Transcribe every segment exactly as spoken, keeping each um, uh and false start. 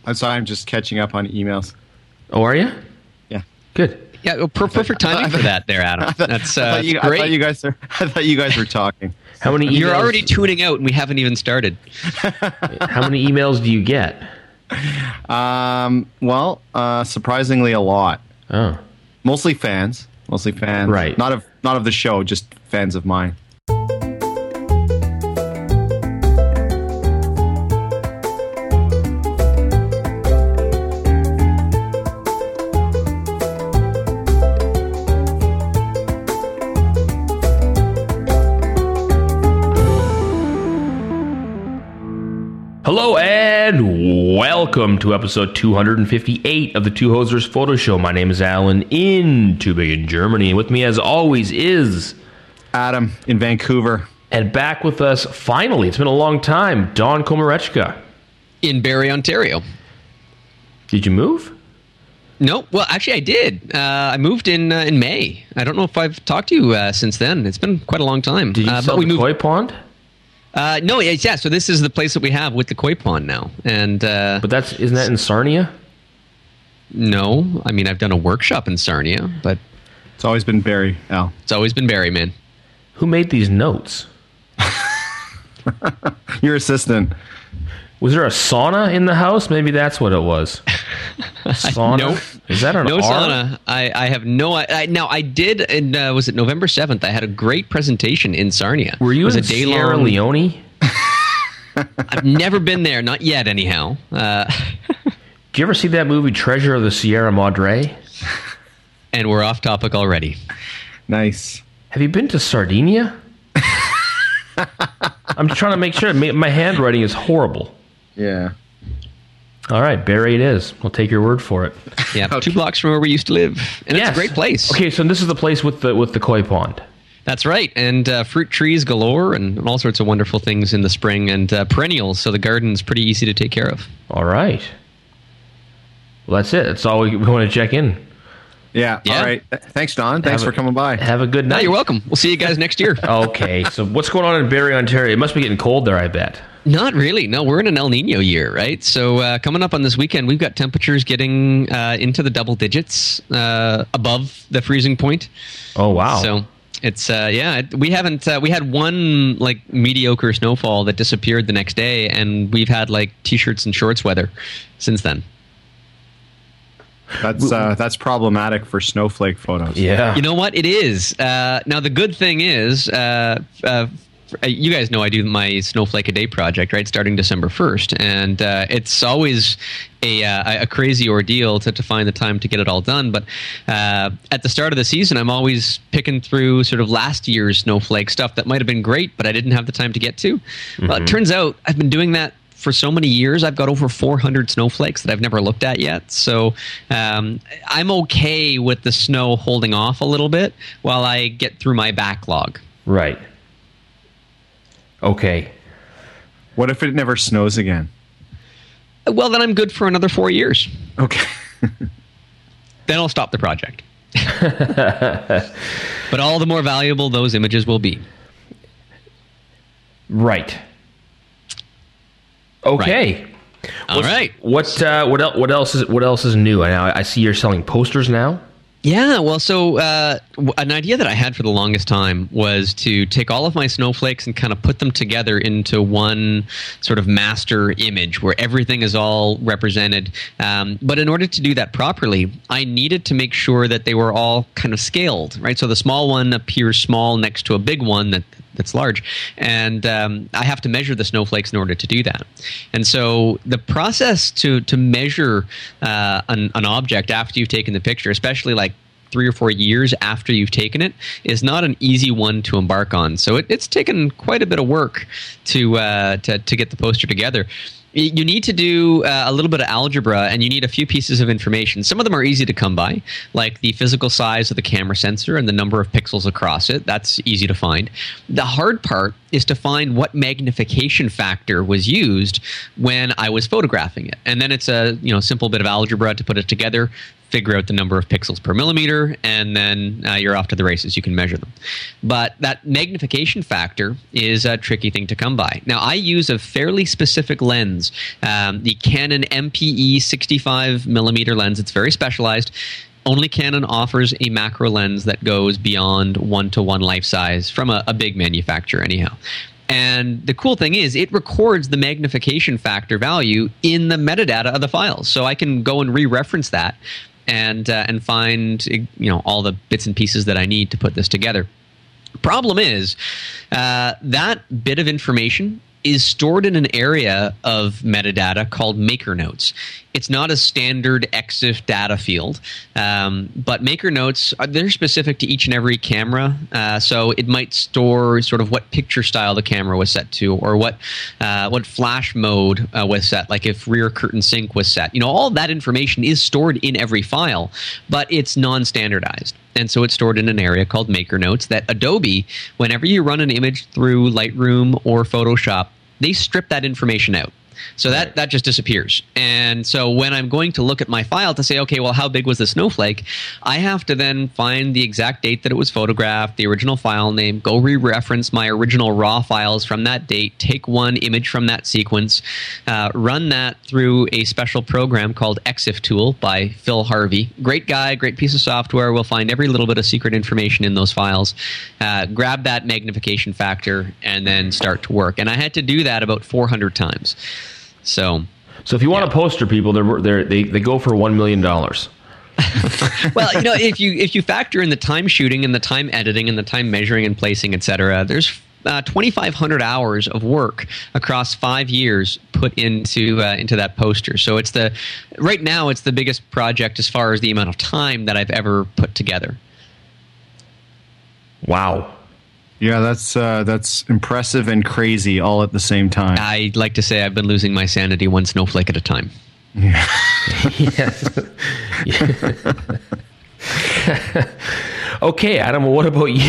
I'm sorry. I'm just catching up on emails. Oh, are you? Yeah. Good. Yeah, well, per- perfect timing for that there, Adam. That's uh, I, thought you, great. I thought you guys were, I thought you guys were talking. How many emails? You're already tuning out, and we haven't even started. How many emails do you get? Um. Well, uh, surprisingly, a lot. Oh. Mostly fans. Mostly fans. Right. Not of not of the show, just fans of mine. Hello and welcome to episode two hundred fifty-eight of the Two Hosers Photo Show. My name is Alan in Tübingen, Germany. And with me, as always, is Adam in Vancouver. And back with us, finally, it's been a long time, Don Komarechka. In Barrie, Ontario. Did you move? No, well, actually, I did. Uh, I moved in uh, in May. I don't know if I've talked to you uh, since then. It's been quite a long time. Did you uh, sell but we the moved- koi pond? Uh, no, yeah, yeah. So this is the place that we have with the koi pond now, and uh, But that's isn't that in Sarnia? no, I mean I've done a workshop in Sarnia, but It's always been Barry, Al. it's always been Barrie, man. Who made these notes? Your assistant. Was there a sauna in the house? Maybe that's what it was. Sauna? Nope. Is that an No R? sauna. I, I have no. I, now I did. And uh, was it November seventh? I had a great presentation in Sarnia. Were you it was in a day Sierra long, Leone? I've never been there, not yet, anyhow. Uh, Did you ever see that movie Treasure of the Sierra Madre? and we're off topic already. Nice. Have you been to Sardinia? I'm trying to make sure. My handwriting is horrible. Yeah. All right, Barrie it is. We'll take your word for it. Yeah, two blocks from where we used to live, and Yes. it's a great place. Okay, so this is the place with the with the koi pond. That's right, and uh, fruit trees galore, and all sorts of wonderful things in the spring, and uh, perennials. So the garden's pretty easy to take care of. All right. Well, that's it. That's all we, we want to check in. Yeah. Yeah. All right. Th- Thanks, Don. Thanks Have for a- coming by. Have a good No, night. you're welcome. We'll see you guys next year. Okay, so what's going on in Barrie, Ontario? It must be getting cold there, I bet. Not really. No, we're in an El Nino year, right? So uh, coming up on this weekend, we've got temperatures getting uh, into the double digits, uh, above the freezing point. Oh, wow. So it's uh, yeah, it, we haven't uh, we had one like mediocre snowfall that disappeared the next day, and we've had like t-shirts and shorts weather since then. That's uh, that's problematic for snowflake photos. Yeah. You know what? It is. Uh, now, the good thing is, uh, uh, you guys know I do my Snowflake a Day project, right? Starting December first. And uh, it's always a, uh, a crazy ordeal to, to find the time to get it all done. But uh, at the start of the season, I'm always picking through sort of last year's Snowflake stuff that might have been great, but I didn't have the time to get to. Mm-hmm. Well, it turns out I've been doing that for so many years. I've got over four hundred snowflakes that I've never looked at yet. So um, I'm okay with the snow holding off a little bit while I get through my backlog. Right. Okay. What if it never snows again? Well, then I'm good for another four years. Okay. Then I'll stop the project. But all the more valuable those images will be. Right. Okay. Right. All What's- right. What uh, what else? What else is what else is new? I, I see you're selling posters now. Yeah, well, so uh, w- an idea that I had for the longest time was to take all of my snowflakes and kind of put them together into one sort of master image where everything is all represented. Um, but in order to do that properly, I needed to make sure that they were all kind of scaled, right? So the small one appears small next to a big one that that's large, and um, I have to measure the snowflakes in order to do that. And so the process to to measure uh, an, an object after you've taken the picture, especially like three or four years after you've taken it, is not an easy one to embark on. So it, it's taken quite a bit of work to uh, to to get the poster together. You need to do uh, a little bit of algebra, and you need a few pieces of information. Some of them are easy to come by, like the physical size of the camera sensor and the number of pixels across it. That's easy to find. The hard part is to find what magnification factor was used when I was photographing it. And then it's a you know simple bit of algebra to put it together, figure out the number of pixels per millimeter, and then uh, you're off to the races. You can measure them. But that magnification factor is a tricky thing to come by. Now, I use a fairly specific lens, um, the Canon M P E sixty-five millimeter lens. It's very specialized. Only Canon offers a macro lens that goes beyond one-to-one life size from a, a big manufacturer anyhow. And the cool thing is it records the magnification factor value in the metadata of the files. So I can go and re-reference that and uh, and find, you know, all the bits and pieces that I need to put this together. Problem is, uh, that bit of information is stored in an area of metadata called maker notes. It's not a standard EXIF data field, um, but maker notes, they're specific to each and every camera. Uh, so it might store sort of what picture style the camera was set to, or what uh, what flash mode uh, was set, like if rear curtain sync was set. You know, all that information is stored in every file, but it's non-standardized. And so it's stored in an area called Maker Notes that Adobe, whenever you run an image through Lightroom or Photoshop, they strip that information out. So that, right. that just disappears. And so when I'm going to look at my file to say, okay, well, how big was the snowflake? I have to then find the exact date that it was photographed, the original file name, go re-reference my original raw files from that date, take one image from that sequence, uh, run that through a special program called EXIF Tool by Phil Harvey. Great guy, great piece of software. We'll find every little bit of secret information in those files. Uh, grab that magnification factor and then start to work. And I had to do that about four hundred times. So, so if you want yeah. to poster people, they're, they're, they they go for one million dollars. Well, you know, if you if you factor in the time shooting and the time editing and the time measuring and placing, et cetera, there's uh, twenty-five hundred hours of work across five years put into uh, into that poster. So it's the right now it's the biggest project as far as the amount of time that I've ever put together. Wow. Yeah, that's uh, that's impressive and crazy all at the same time. I'd like to say I've been losing my sanity one snowflake at a time. Yeah. Okay, Adam, what about you?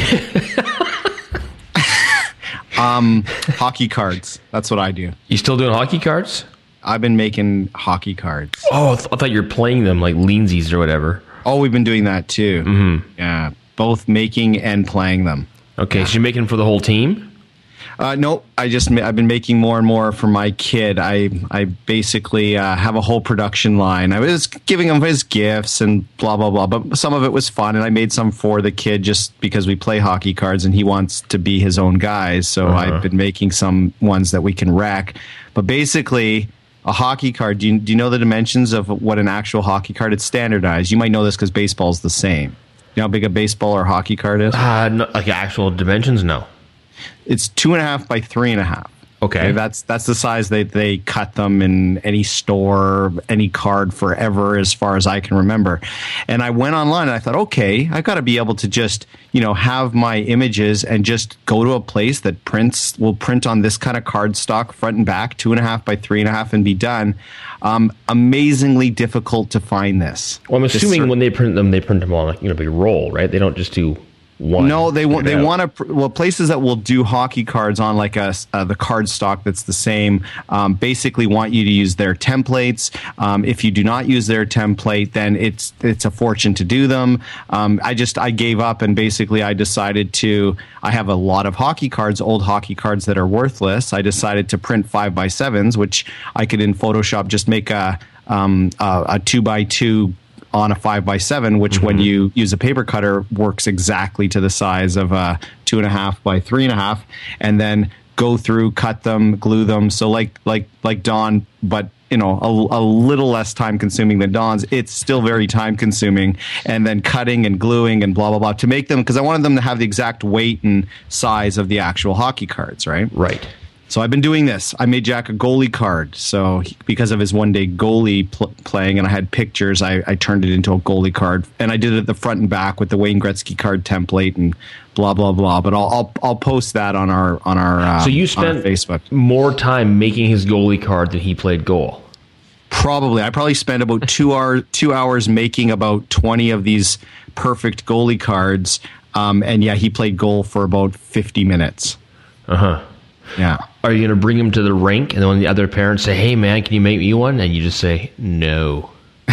um, hockey cards. That's what I do. You still doing hockey cards? I've been making hockey cards. Oh, I, th- I thought you were playing them like leansies or whatever. Oh, we've been doing that too. Mm-hmm. Yeah, both making and playing them. Okay, yeah. So you're making them for the whole team? Uh, no, I just I've been making more and more for my kid. I I basically uh, have a whole production line. I was giving him his gifts and blah blah blah, but some of it was fun, and I made some for the kid just because we play hockey cards and he wants to be his own guy. So uh-huh. I've been making some ones that we can rack. But basically, a hockey card. Do you do you know the dimensions of what an actual hockey card? It's standardized. You might know this because baseball's the same. You know how big a baseball or hockey card is? Uh, no, like actual dimensions? No. It's two and a half by three and a half. Okay. okay that's that's the size they, they cut them in any store, any card forever, as far as I can remember. And I went online and I thought, okay, I've got to be able to just, you know, have my images and just go to a place that prints, will print on this kind of card stock, front and back, two and a half by three and a half, and be done. Um, amazingly difficult to find this. Well, I'm assuming cert- when they print them, they print them on, like, you know, big roll, right? They don't just do one. No, they want they out. want to. Well, places that will do hockey cards on like a uh, the card stock that's the same um, basically want you to use their templates. Um, if you do not use their template, then it's it's a fortune to do them. Um, I just I gave up and basically I decided to. I have a lot of hockey cards, old hockey cards that are worthless. I decided to print five by sevens, which I could in Photoshop just make a um, a, a two by two. On a five by seven, which mm-hmm. when you use a paper cutter works exactly to the size of a two and a half by three and a half, and then go through, cut them, glue them. So like like like Dawn, but you know a, a little less time consuming than Dawn's. It's still very time consuming, and then cutting and gluing and blah blah blah to make them, because I wanted them to have the exact weight and size of the actual hockey cards, right? Right. So I've been doing this. I made Jack a goalie card. So he, because of his one-day goalie pl- playing, and I had pictures, I, I turned it into a goalie card. And I did it the front and back with the Wayne Gretzky card template and blah blah blah. But I'll I'll, I'll post that on our on our uh, so you spent Facebook. More time making his goalie card than he played goal. Probably, I probably spent about two hour two hours making about twenty of these perfect goalie cards. Um, and yeah, he played goal for about fifty minutes. Uh huh. Yeah. Are you going to bring him to the rink, and then when the other parents say, "Hey, man, can you make me one?" and you just say, "No."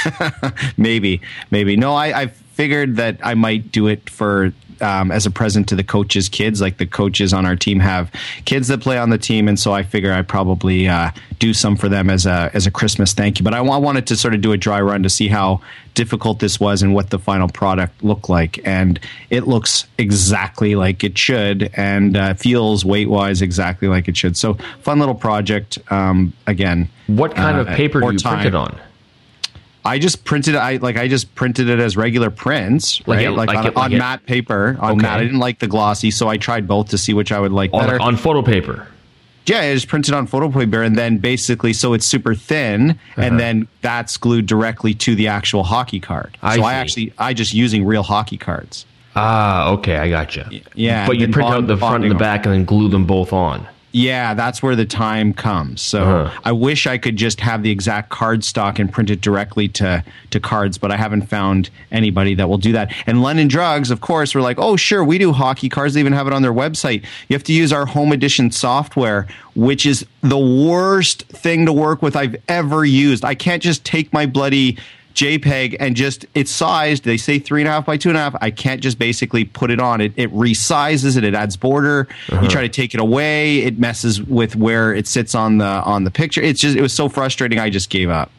maybe, maybe. No, I, I figured that I might do it for um, as a present to the coaches' kids. Like the coaches on our team have kids that play on the team, and so I figure I'd probably uh, do some for them as a as a Christmas thank you. But I, I wanted to sort of do a dry run to see how difficult this was and what the final product looked like, and it looks exactly like it should, and uh, feels weight wise exactly like it should. So fun little project. Um, again, what kind uh, of paper do you time. print it on? I just printed I like I just printed it as regular prints, right? Like, it, like, like on, it, like on it. matte paper. On Okay. matte, I didn't like the glossy, so I tried both to see which I would like On, better. on photo paper. Yeah, I just printed on photo paper, and then basically, so it's super thin, uh-huh. and then that's glued directly to the actual hockey card. I so see. I actually I just using real hockey cards. Ah, okay, I gotcha. Yeah, but you then print bond- out the front and the bonding back, and then glue them both on. Yeah, that's where the time comes. So Uh-huh. I wish I could just have the exact card stock and print it directly to, to cards, but I haven't found anybody that will do that. And London Drugs, of course, were like, oh, sure, we do hockey cards. They even have it on their website. You have to use our home edition software, which is the worst thing to work with I've ever used. I can't just take my bloody JPEG and just, it's sized. They say three and a half by two and a half. I can't just basically put it on. It it resizes it. It adds border. Uh-huh. You try to take it away. It messes with where it sits on the on the picture. It's just, it was so frustrating. I just gave up.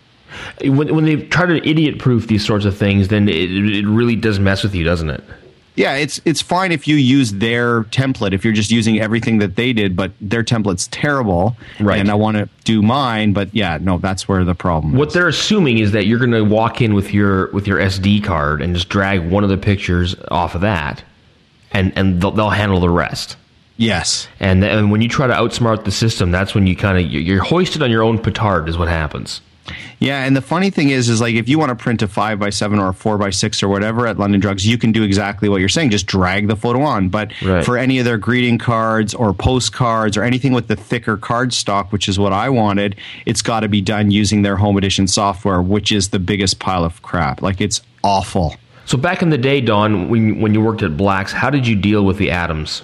When when they try to idiot proof these sorts of things, then it it really does mess with you, doesn't it? Yeah, it's it's fine if you use their template, if you're just using everything that they did, but their template's terrible, right? And I want to do mine, but yeah, no, that's where the problem what is. They're assuming is that you're going to walk in with your with your S D card and just drag one of the pictures off of that, and, and they'll, they'll handle the rest. Yes. And, and when you try to outsmart the system, that's when you kind of, you're hoisted on your own petard is what happens. Yeah, and the funny thing is, is like if you want to print a five by seven or a four by six or whatever at London Drugs, you can do exactly what you're saying. Just drag the photo on. But right. for any of their greeting cards or postcards or anything with the thicker card stock, which is what I wanted, it's got to be done using their home edition software, which is the biggest pile of crap. Like it's awful. So back in the day, Don, when when you worked at Black's, how did you deal with the atoms?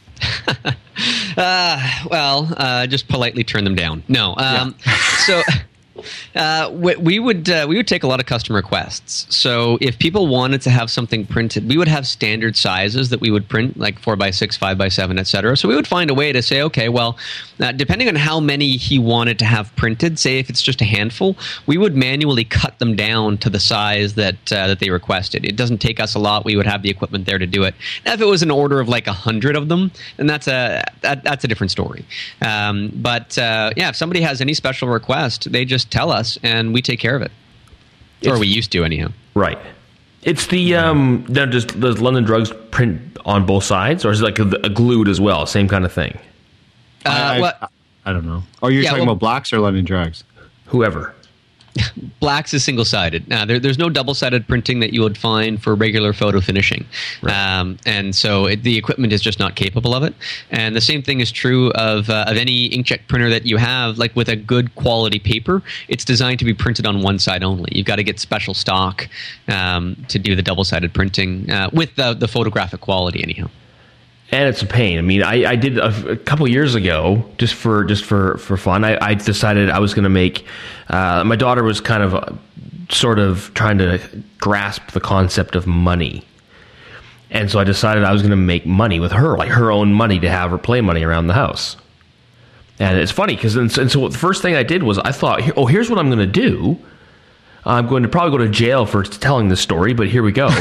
uh, well, uh, just politely turn them down. No. Um, yeah. so. Uh, we, we would uh, we would take a lot of customer requests. So if people wanted to have something printed, we would have standard sizes that we would print, like four by six, five by seven, et cetera. So we would find a way to say, okay, well, uh, depending on how many he wanted to have printed, say if it's just a handful, we would manually cut them down to the size that uh, that they requested. It doesn't take us a lot. We would have the equipment there to do it. Now, if it was an order of like a hundred of them, then that's a that, that's a different story. Um, but uh, yeah, if somebody has any special request, they just tell us and we take care of it. It's, or we used to anyhow. Right. It's the um now does, does London Drugs print on both sides, or is it like a, a glued as well, same kind of thing? Uh, I, well, I, I don't know. Oh, you're yeah, talking well, about Blacks or London Drugs? Whoever. Blacks is single-sided. Now, there, there's no double-sided printing that you would find for regular photo finishing. Right. Um, and so it, the equipment is just not capable of it. And the same thing is true of, uh, of any inkjet printer that you have. Like with a good quality paper, it's designed to be printed on one side only. You've got to get special stock um, to do the double-sided printing uh, with the, the photographic quality anyhow. And it's a pain. I mean, I, I did a, a couple years ago, just for just for, for fun, I, I decided I was going to make, uh, my daughter was kind of uh, sort of trying to grasp the concept of money. And so I decided I was going to make money with her, like her own money, to have her play money around the house. And it's funny, because and so the first thing I did was I thought, oh, here's what I'm going to do. I'm going to probably go to jail for telling this story, but here we go.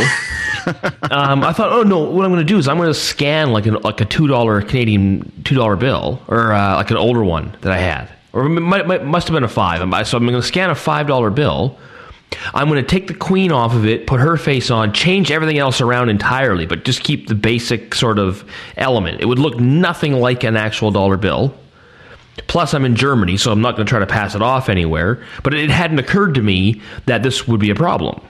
um, I thought, oh no, what I'm going to do is I'm going to scan like an like a two dollar Canadian two dollar bill, or uh, like an older one that I had, or it might, might, must have been a five. So I'm going to scan a five dollar bill. I'm going to take the queen off of it, put her face on, change everything else around entirely, but just keep the basic sort of element. It would look nothing like an actual dollar bill. Plus, I'm in Germany, so I'm not going to try to pass it off anywhere. But it hadn't occurred to me that this would be a problem.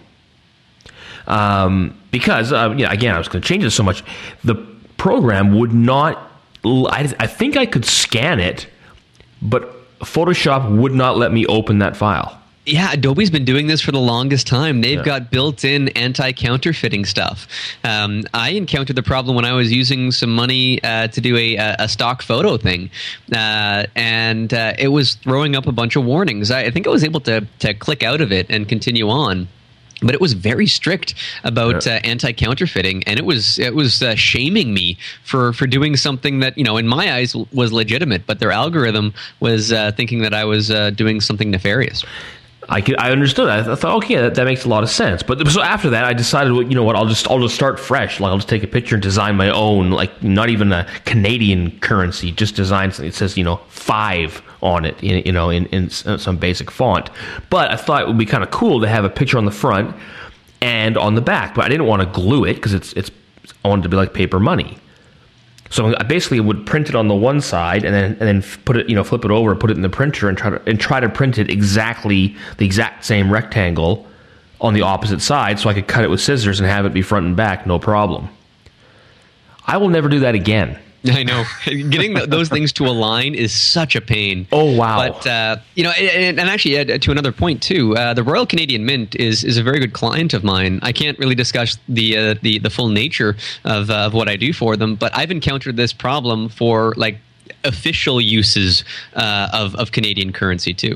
Um, because, uh, yeah, again, I was going to change it so much. The program would not... I, I think I could scan it, but Photoshop would not let me open that file. Yeah, Adobe's been doing this for the longest time. They've Yeah. got built-in anti-counterfeiting stuff. Um, I encountered the problem when I was using some money uh, to do a, a stock photo thing, uh, and uh, it was throwing up a bunch of warnings. I, I think I was able to to click out of it and continue on. But it was very strict about Yeah. uh, anti-counterfeiting, and it was it was uh, shaming me for, for doing something that, you know, in my eyes was legitimate, but their algorithm was uh, thinking that I was uh, doing something nefarious. I could, I understood that. I thought, okay, that, that makes a lot of sense. But so after that, I decided, well, you know what? I'll just I'll just start fresh. Like I'll just take a picture and design my own, like not even a Canadian currency, just design something. It says, you know, five on it, in, you know, in, in some basic font. But I thought it would be kind of cool to have a picture on the front and on the back. But I didn't want to glue it because it's it's I wanted it to be like paper money. So I basically would print it on the one side and then and then put it, you know, flip it over, put it in the printer, and try to and try to print it exactly the exact same rectangle on the opposite side, so I could cut it with scissors and have it be front and back, no problem. I will never do that again. I know. Getting th- those things to align is such a pain. Oh, wow. But, uh, you know, and, and actually, uh, to another point, too, uh, the Royal Canadian Mint is is a very good client of mine. I can't really discuss the uh, the, the full nature of, uh, of what I do for them, but I've encountered this problem for, like, official uses uh, of, of Canadian currency, too.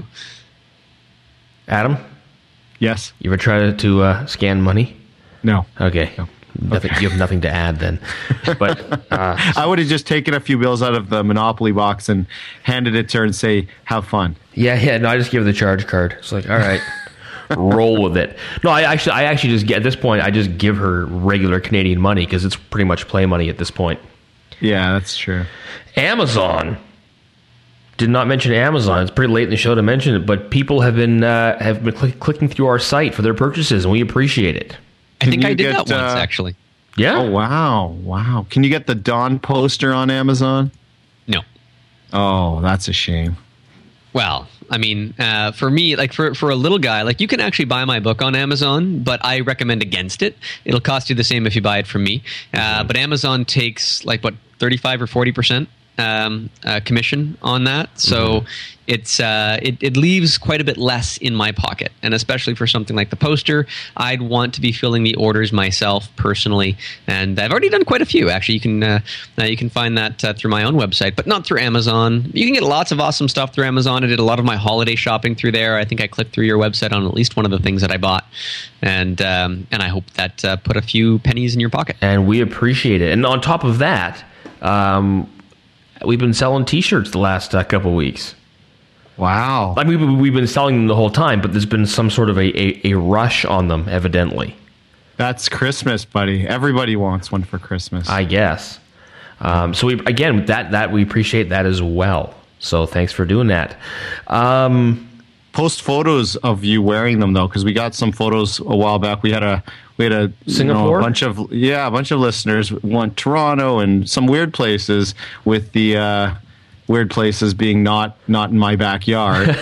Adam, Yes. you ever try to, to uh, scan money? No. Okay. Nothing, you have nothing to add then. But uh, I would have just taken a few bills out of the Monopoly box and handed it to her and say, have fun. yeah, yeah. No, I just give her the charge card. It's like, all right, roll with it. No, I actually, I actually just get at this point. I just give her regular Canadian money because it's pretty much play money at this point. Yeah, that's true. Amazon. Did not mention Amazon. It's pretty late in the show to mention it, but people have been uh, have been click, clicking through our site for their purchases, and we appreciate it. I think Can I you did get, that once, uh, actually. Yeah. Oh, wow. Wow. Can you get the Dawn poster on Amazon? No. Oh, that's a shame. Well, I mean, uh, for me, like for, for a little guy, like you can actually buy my book on Amazon, but I recommend against it. It'll cost you the same if you buy it from me. Uh, but Amazon takes like what, thirty-five or forty percent um, uh, commission on that. So mm-hmm. it's uh, it, it leaves quite a bit less in my pocket. And especially for something like the poster, I'd want to be filling the orders myself personally. And I've already done quite a few. Actually, you can uh, uh, you can find that uh, through my own website, but not through Amazon. You can get lots of awesome stuff through Amazon. I did a lot of my holiday shopping through there. I think I clicked through your website on at least one of the things that I bought. And um, and I hope that uh, put a few pennies in your pocket. And we appreciate it. And on top of that, um, we've been selling T-shirts the last uh, couple of weeks. Wow. I mean, we've been selling them the whole time, but there's been some sort of a, a, a rush on them, evidently. That's Christmas, buddy. Everybody wants one for Christmas. I guess. Um, so we again, that that we appreciate that as well. So thanks for doing that. Um, Post photos of you wearing them though, because we got some photos a while back. We had a we had a Singapore? you know, a bunch of yeah, a bunch of listeners. One Toronto and some weird places with the uh, weird places being not not in my backyard.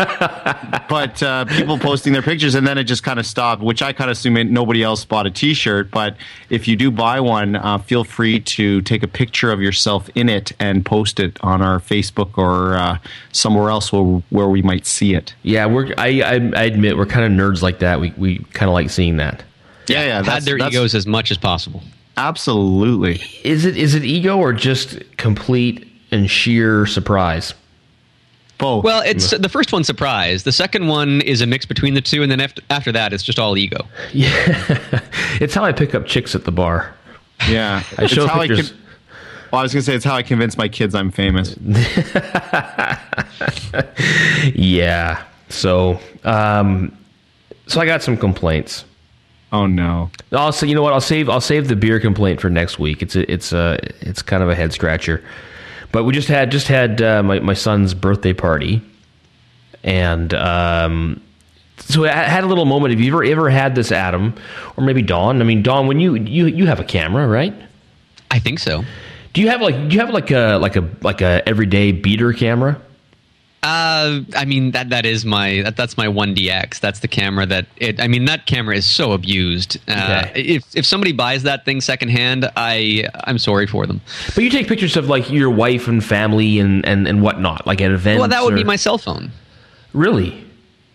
But uh, people posting their pictures, and then it just kind of stopped, which I kind of assume nobody else bought a T-shirt. But if you do buy one, uh, feel free to take a picture of yourself in it and post it on our Facebook or uh, somewhere else where, where we might see it. yeah, we're. I, I I admit we're kind of nerds like that. We we kind of like seeing that. Yeah, yeah. Pad That's, their that's, egos as much as possible. Absolutely. Is it is it ego or just complete and sheer surprise? Both. Well, it's the first one's surprise. The second one is a mix between the two, and then after, after that, it's just all ego. Yeah, it's how I pick up chicks at the bar. yeah. I show It's how pictures. con- well, I was going to say it's how I convince my kids I'm famous. Yeah. So, um, so I got some complaints. Oh no. Also, you know what? I'll save I'll save the beer complaint for next week. It's a, it's a, it's kind of a head scratcher. But we just had just had uh, my my son's birthday party, and um, so I had a little moment. Have you ever ever had this, Adam, or maybe Dawn? I mean, Dawn, when you you you have a camera, right? I think so. Do you have like do you have like a like a like a everyday beater camera? Uh, I mean that that is my that, that's my one D X. That's the camera that it. I mean that camera is so abused. Uh, Okay. If if somebody buys that thing secondhand, I I'm sorry for them. But you take pictures of like your wife and family and and, and whatnot, like at events. Well, that would or, be my cell phone. really.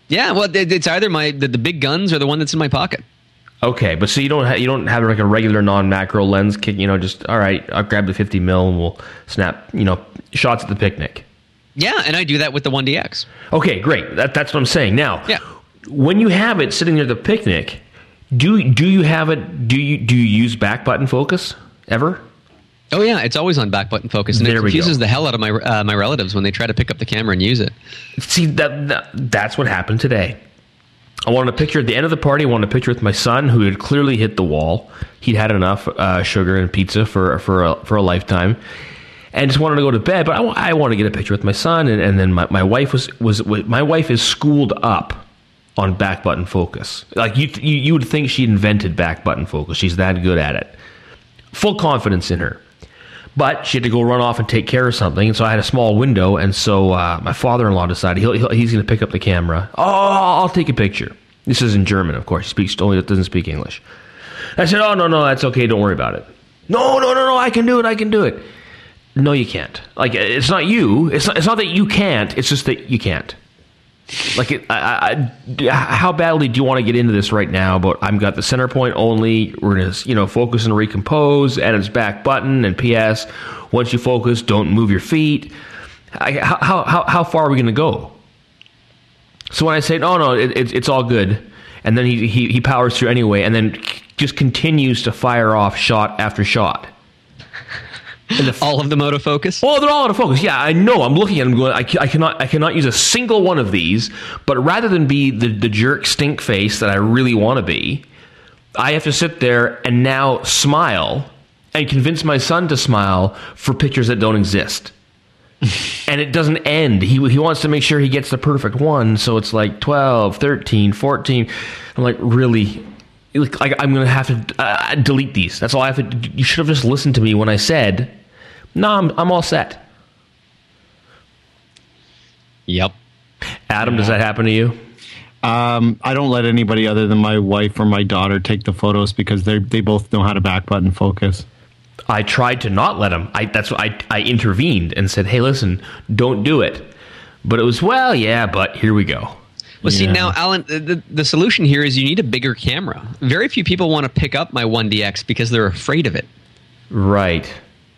Yeah, well, it- it's either my the, the big guns or the one that's in my pocket. Okay, but so you don't ha- you don't have like a regular non-macro lens kick, you know, just all right, I'll grab the fifty mil and we'll snap, you know, shots at the picnic. Yeah, and I do that with the one D X. Okay, great. That, that's what I'm saying. Now, Yeah. when you have it sitting near the picnic, do do you have it? Do you do you use back button focus ever? Oh yeah, it's always on back button focus, and There it we confuses go. the hell out of my uh, my relatives when they try to pick up the camera and use it. See, that, that that's what happened today. I wanted a picture at the end of the party. I wanted a picture with my son, who had clearly hit the wall. He'd had enough uh, sugar and pizza for for a, for a lifetime, and just wanted to go to bed. But I, I wanted to get a picture with my son, and, and then my, my wife was, was my wife is schooled up on back button focus. Like you, you you would think she invented back button focus. She's that good at it. Full confidence in her. But she had to go run off and take care of something, and so I had a small window, and so uh, my father-in-law decided he'll, he'll, he's going to pick up the camera. Oh, I'll take a picture. This is in German, of course. He speaks only doesn't speak English. I said, oh, no, no, that's okay. Don't worry about it. No, no, no, no, I can do it. I can do it. No, you can't. Like, it's not you. It's not, it's not that you can't. It's just that you can't. Like, it, I, I, how badly do you want to get into this right now? But I've got the center point only. We're going to, you know, focus and recompose, and it's back button. And P S, once you focus, don't move your feet. I, how how how far are we going to go? So when I say, no, no, it, it, it's all good, and then he, he he powers through anyway, and then just continues to fire off shot after shot. The, All of them out of focus? oh, they're all out of focus. Yeah, I know. I'm looking at them going, I, I cannot I cannot use a single one of these, but rather than be the, the jerk stink face that I really want to be, I have to sit there and now smile and convince my son to smile for pictures that don't exist. And it doesn't end. He he wants to make sure he gets the perfect one, so it's like twelve, thirteen, fourteen. I'm like, really? Like, I'm going to have to uh, delete these. That's all I have to. You should have just listened to me when I said, no, I'm, I'm all set. Yep. Adam, does that happen to you? Um, I don't let anybody other than my wife or my daughter take the photos because they they both know how to back button focus. I tried to not let him. I that's what I I intervened and said, hey, listen, don't do it. But it was, well, yeah, but here we go. Well, see, Yeah. now, Alan, the, the solution here is you need a bigger camera. Very few people want to pick up my one D X because they're afraid of it. Right.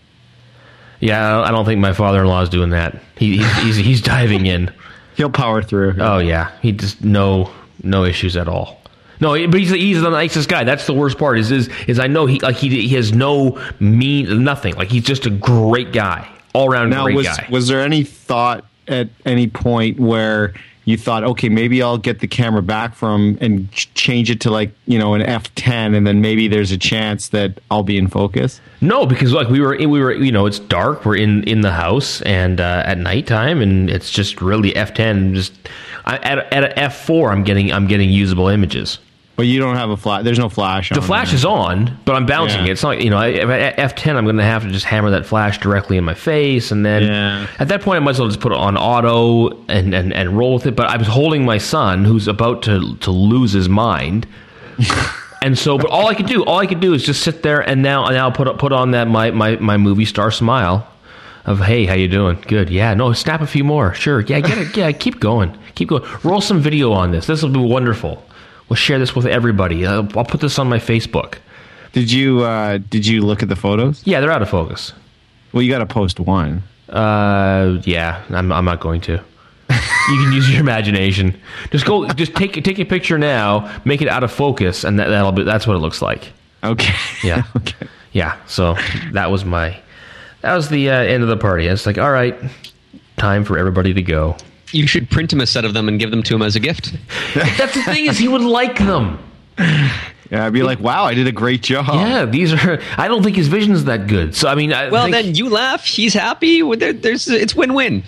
Yeah, I don't think my father-in-law is doing that. He, he's, he's he's diving in. He'll power through. Oh yeah, he just no no issues at all. No, but he's he's the nicest guy. That's the worst part. Is is is I know he like he he has no mean nothing. Like he's just a great guy, all around Now, great was guy. was there any thought at any point where you thought, okay, maybe I'll get the camera back from and ch- change it to like, you know, an F ten, and then maybe there's a chance that I'll be in focus? No, because like we were we were you know it's dark. We're in, in the house and uh, at nighttime, and it's just really F ten. Just I, at at a F four, I'm getting I'm getting usable images. But you don't have a flash. There's no flash. The on flash there. is on, but I'm bouncing Yeah. it. It's not, you know, at F ten, I'm going to have to just hammer that flash directly in my face. And then Yeah. at that point, I might as well just put it on auto and, and, and roll with it. But I was holding my son who's about to, to lose his mind. And so, but all I could do, all I could do is just sit there and now, now put, put on that, my, my, my movie star smile of, hey, how you doing? Good. Yeah. No, snap a few more. Sure. Yeah. Get it. Yeah. Keep going. Keep going. Roll some video on this. This will be wonderful. We'll share this with everybody. Uh, I'll put this on my Facebook. Did you uh, did you look at the photos? Yeah, they're out of focus. Well, you got to post one. Uh, yeah, I'm I'm not going to. You can use your imagination. Just go. Just take take a picture now. Make it out of focus, and that, that'll be. That's what it looks like. Okay. Yeah. Okay. Yeah. So that was my. That was the uh, end of the party. It's like, all right, time for everybody to go. You should print him a set of them and give them to him as a gift. That's the thing is, he would like them. Yeah, I'd be like, wow, I did a great job. Yeah, these are. I don't think his vision is that good. So I mean, I Well, think, then you laugh. He's happy. Well, there, there's it's win-win.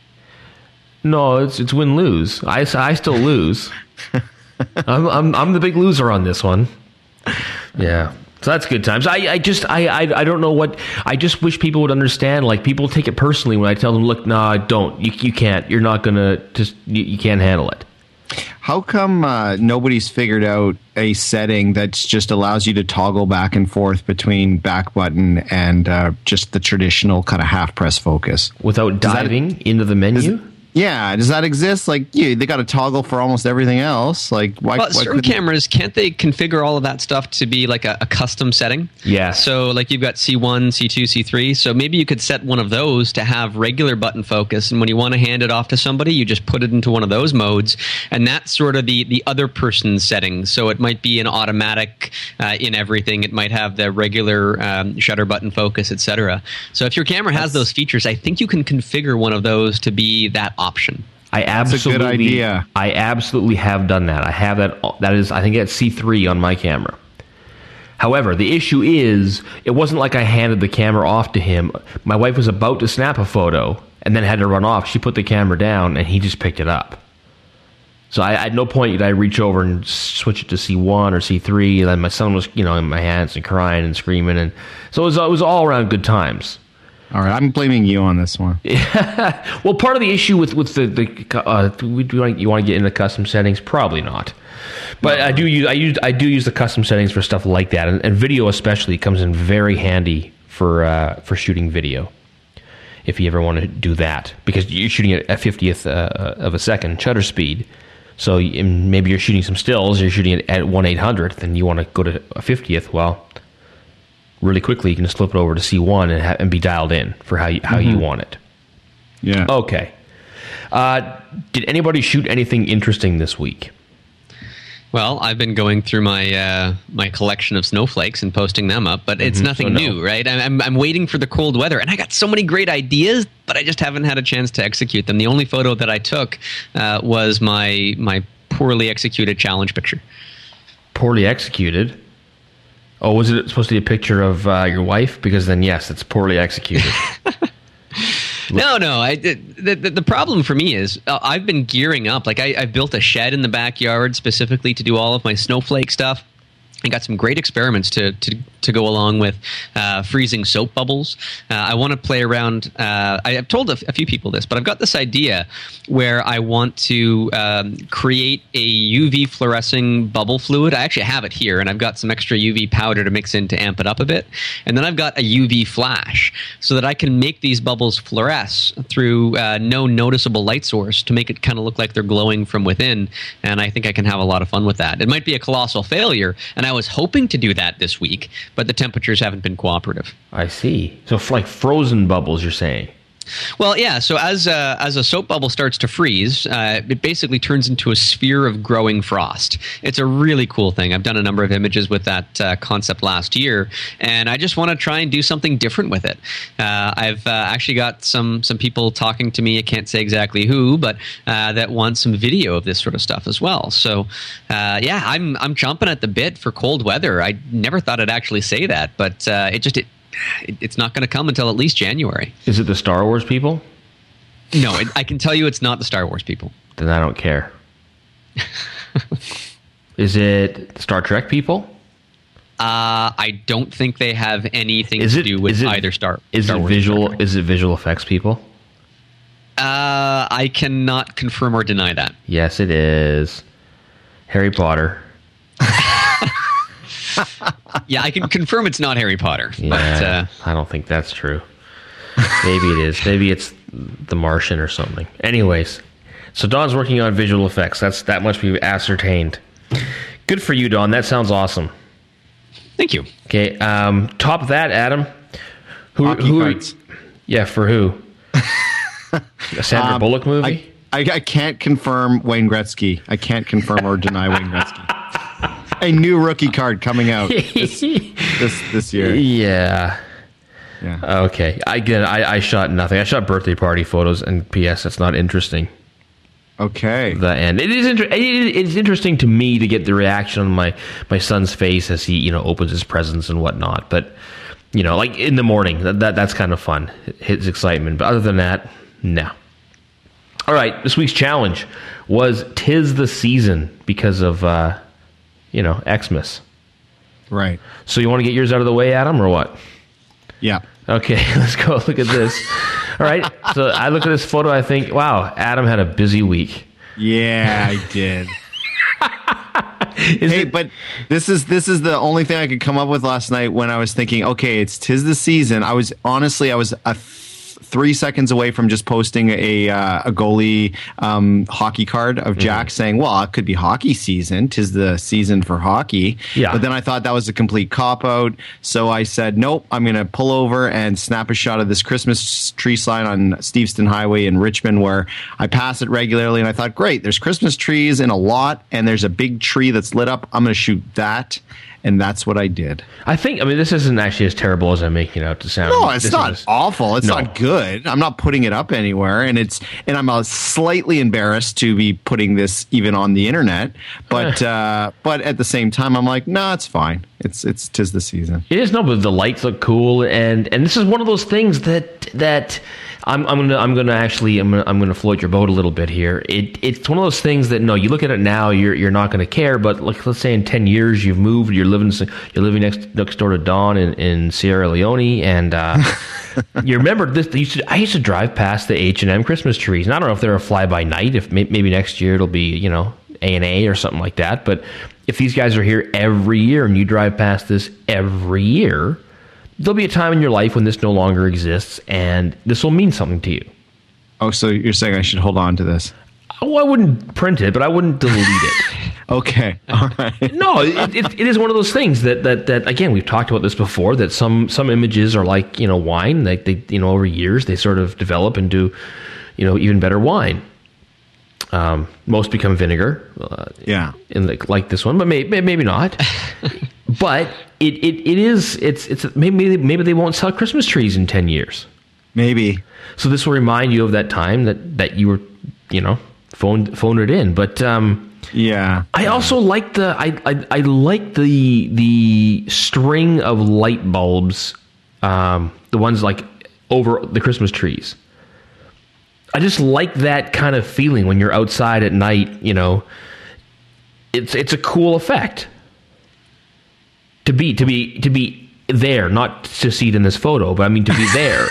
no, it's it's win lose. I, I still lose. I'm I'm I'm the big loser on this one. Yeah. So that's good times. I, I just I, I I don't know what I just wish people would understand. Like people take it personally when I tell them, look, nah, don't. You you can't. You're not gonna just you, you can't handle it. How come uh, nobody's figured out a setting that just allows you to toggle back and forth between back button and uh, just the traditional kind of half press focus? Without that- diving into the menu? Yeah, does that exist? Like, yeah, they got a toggle for almost everything else. Like, why? Well, why certain couldn't- cameras, can't they configure all of that stuff to be like a, a custom setting? Yeah. So, like, you've got C one, C two, C three. So maybe you could set one of those to have regular button focus, and when you want to hand it off to somebody, you just put it into one of those modes, and that's sort of the the other person's settings. So it might be an automatic uh, in everything. It might have the regular um, shutter button focus, et cetera. So if your camera has those features, I think you can configure one of those to be that option. I absolutely, a good idea. I absolutely have done that. I have that. That is, I think that's C three on my camera. However, the issue is, it wasn't like I handed the camera off to him. My wife was about to snap a photo and then had to run off. She put the camera down and he just picked it up. So I, at no point did I reach over and switch it to C one or C three. And then my son was, you know, in my hands and crying and screaming, and so it was, it was all around good times. All right, I'm blaming you on this one. Well, part of the issue with with the the uh, we do want, you want to get into custom settings? Probably not. But no. I do use I use I do use the custom settings for stuff like that, and, and video especially comes in very handy for uh, for shooting video. If you ever want to do that, because you're shooting at a fiftieth uh, of a second shutter speed, so maybe you're shooting some stills, you're shooting it at one eight hundredth, and you want to go to a fiftieth. Well, really quickly, you can just flip it over to C one and, ha- and be dialed in for how you, how mm-hmm. you want it. Yeah. Okay. Uh, did anybody shoot anything interesting this week? Well, I've been going through my uh, my collection of snowflakes and posting them up, but it's mm-hmm. nothing so no. new, right? I'm I'm waiting for the cold weather, and I got so many great ideas, but I just haven't had a chance to execute them. The only photo that I took uh, was my my poorly executed challenge picture. Poorly executed? Oh, was it supposed to be a picture of uh, your wife? Because then, yes, it's poorly executed. No, no. I, the, the the problem for me is uh, I've been gearing up. Like I, I've built a shed in the backyard specifically to do all of my snowflake stuff. I got some great experiments to to, to go along with uh, freezing soap bubbles. Uh, I want to play around. Uh, I, I've told a, a few people this, but I've got this idea where I want to um, create a U V fluorescing bubble fluid. I actually have it here, and I've got some extra U V powder to mix in to amp it up a bit. And then I've got a U V flash so that I can make these bubbles fluoresce through uh, no noticeable light source to make it kind of look like they're glowing from within. And I think I can have a lot of fun with that. It might be a colossal failure, and I was hoping to do that this week, but the temperatures haven't been cooperative. I see. So like frozen bubbles, you're saying? Well, yeah. So as a, as a soap bubble starts to freeze, uh, it basically turns into a sphere of growing frost. It's a really cool thing. I've done a number of images with that uh, concept last year, and I just want to try and do something different with it. Uh, I've uh, actually got some some people talking to me. I can't say exactly who, but uh, that want some video of this sort of stuff as well. So, uh, yeah, I'm I'm chomping at the bit for cold weather. I never thought I'd actually say that, but uh, it just it. It's not going to come until at least January. Is it the Star Wars people? No, it, I can tell you it's not the Star Wars people. Then I don't care. Is it Star Trek people? Uh, I don't think they have anything is to it, do with it, either Star. Is Star it Wars visual? Is it visual effects people? Uh, I cannot confirm or deny that. Yes, it is. Harry Potter. Yeah, I can confirm it's not Harry Potter. Yeah, but, uh, I don't think that's true. Maybe it is. Maybe it's The Martian or something. Anyways, so Don's working on visual effects. That's that much we've ascertained. Good for you, Don. That sounds awesome. Thank you. Okay, um, top that, Adam. Who? Hockey who cards. Yeah, for who? A Sandra um, Bullock movie? I, I, I can't confirm Wayne Gretzky. I can't confirm or deny Wayne Gretzky. A new rookie card coming out this this, this year. Yeah. Yeah. Okay. I get. I, I shot nothing. I shot birthday party photos, and P S. That's not interesting. Okay. The end. It is. Inter- it is interesting to me to get the reaction on my my son's face as he you know opens his presents and whatnot. But you know, like in the morning, that, that that's kind of fun. His excitement. But other than that, no. All right. This week's challenge was "Tis the Season" because of. Uh, You know, Xmas. Right. So you want to get yours out of the way, Adam, or what? Yeah. Okay, let's go look at this. All right. So I look at this photo, I think, wow, Adam had a busy week. Yeah, I did. hey, it- but this is this is the only thing I could come up with last night when I was thinking, okay, it's 'tis the season. I was honestly, I was a th- three seconds away from just posting a uh, a goalie um, hockey card of Jack mm. saying, well, it could be hockey season. 'Tis the season for hockey. Yeah. But then I thought that was a complete cop-out. So I said, nope, I'm going to pull over and snap a shot of this Christmas tree sign on Steveston Highway in Richmond, where I pass it regularly. And I thought, great, there's Christmas trees in a lot, and there's a big tree that's lit up. I'm going to shoot that. And that's what I did. I think, I mean, this isn't actually as terrible as I'm making it out to sound. No, it's this not is, awful. It's no. not good. I'm not putting it up anywhere. And it's and I'm uh, slightly embarrassed to be putting this even on the internet. But uh, but at the same time, I'm like, no, nah, it's fine. It's it's 'tis the season. It is, no, but the lights look cool. And, and this is one of those things that that I'm I'm gonna I'm gonna actually I'm gonna, I'm gonna float your boat a little bit here. It it's one of those things that no, you look at it now, you're you're not gonna care, but like let's say in ten years you've moved, you're living you're living next next door to Don in, in Sierra Leone, and uh, you remember this. You used to, I used to drive past the H and M Christmas trees, and I don't know if they're a fly by night. If may, maybe next year it'll be you know A and A or something like that. But if these guys are here every year and you drive past this every year, there'll be a time in your life when this no longer exists, and this will mean something to you. Oh, so you're saying I should hold on to this? Oh, I wouldn't print it, but I wouldn't delete it. Okay, all right. No, it, it, it is one of those things that, that, that, again, we've talked about this before, that some, some images are like, you know, wine. Like they, you know, over years, they sort of develop into, you know, even better wine. Um, most become vinegar. Uh, yeah. In like, like this one, but maybe, maybe not. But it, it, it is, it's, it's, maybe, maybe they won't sell Christmas trees in ten years. Maybe. So this will remind you of that time that, that you were, you know, phoned, phoned it in. But, um, yeah. I also like the, I, I, I like the, the string of light bulbs, um, the ones like over the Christmas trees. I just like that kind of feeling when you're outside at night, you know, it's, it's a cool effect. To be to be to be there, not to see it in this photo, but I mean to be there.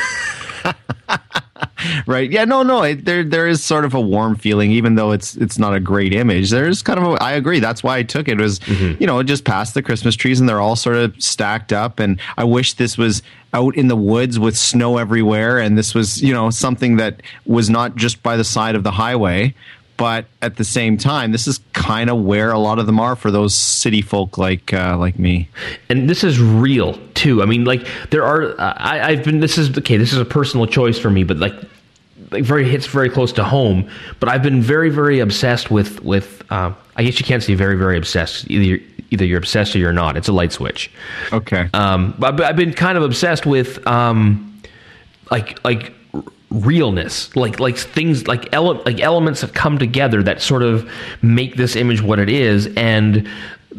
Right? Yeah. No. No. It, there. There is sort of a warm feeling, even though it's it's not a great image. There's kind of. A, I agree. That's why I took it. It was mm-hmm. you know just past the Christmas trees, and they're all sort of stacked up. And I wish this was out in the woods with snow everywhere, and this was you know something that was not just by the side of the highway. But at the same time, this is kind of where a lot of them are for those city folk like uh, like me. And this is real too. I mean, like there are. Uh, I, I've been. This is okay. This is a personal choice for me, but like, like very hits very close to home. But I've been very, very obsessed with with. Uh, I guess you can't say very, very obsessed. Either you're, either you're obsessed or you're not. It's a light switch. Okay. Um, but I've been kind of obsessed with um, like like. realness, like like things like ele- like elements that come together that sort of make this image what it is, and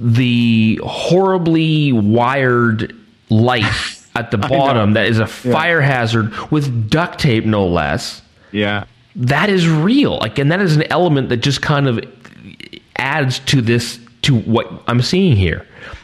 the horribly wired light at the bottom that is a fire yeah. hazard with duct tape, no less. Yeah, that is real. Like, and that is an element that just kind of adds to this to what I'm seeing here.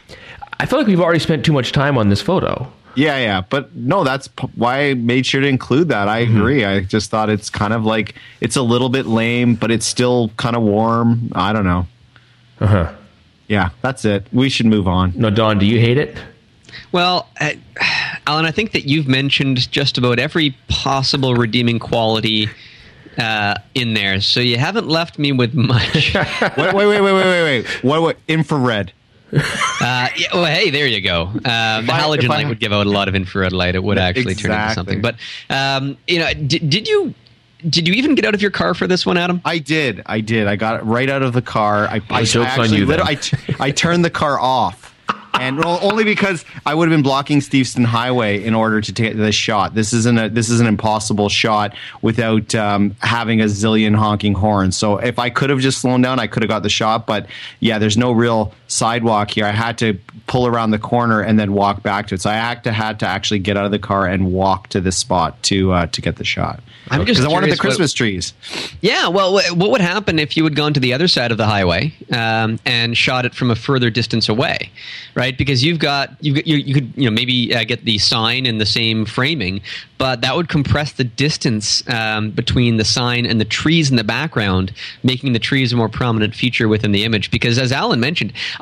I feel like we've already spent too much time on this photo. Yeah, yeah. But no, that's p- why I made sure to include that. I mm-hmm. agree. I just thought it's kind of like, it's a little bit lame, but it's still kind of warm. I don't know. Uh-huh. Yeah, that's it. We should move on. No, Don, do you hate it? Well, uh, Alan, I think that you've mentioned just about every possible redeeming quality uh, in there. So you haven't left me with much. wait, wait, wait, wait, wait, wait, wait. What, what, infrared. uh, yeah, well, hey, there you go. Uh, the halogen light would give out a lot of infrared light. It would actually exactly. turn into something. But um, you know, did, did you did you even get out of your car for this one, Adam? I did. I did. I got it right out of the car. I, I, I joke's actually, on you. Then. I, I turned the car off. And well, only because I would have been blocking Steveston Highway in order to take this shot. This isn't a this is an impossible shot without um, having a zillion honking horns. So if I could have just slowed down, I could have got the shot. But yeah, there's no real sidewalk here. I had to pull around the corner and then walk back to it. So I had to had to actually get out of the car and walk to this spot to uh, to get the shot. I'm just because I wanted the Christmas what, trees. Yeah, well, what would happen if you had gone to the other side of the highway um, and shot it from a further distance away, right? Because you've got you you, you could you know maybe uh, get the sign in the same framing, but that would compress the distance um, between the sign and the trees in the background, making the trees a more prominent feature within the image. Because as Alan mentioned,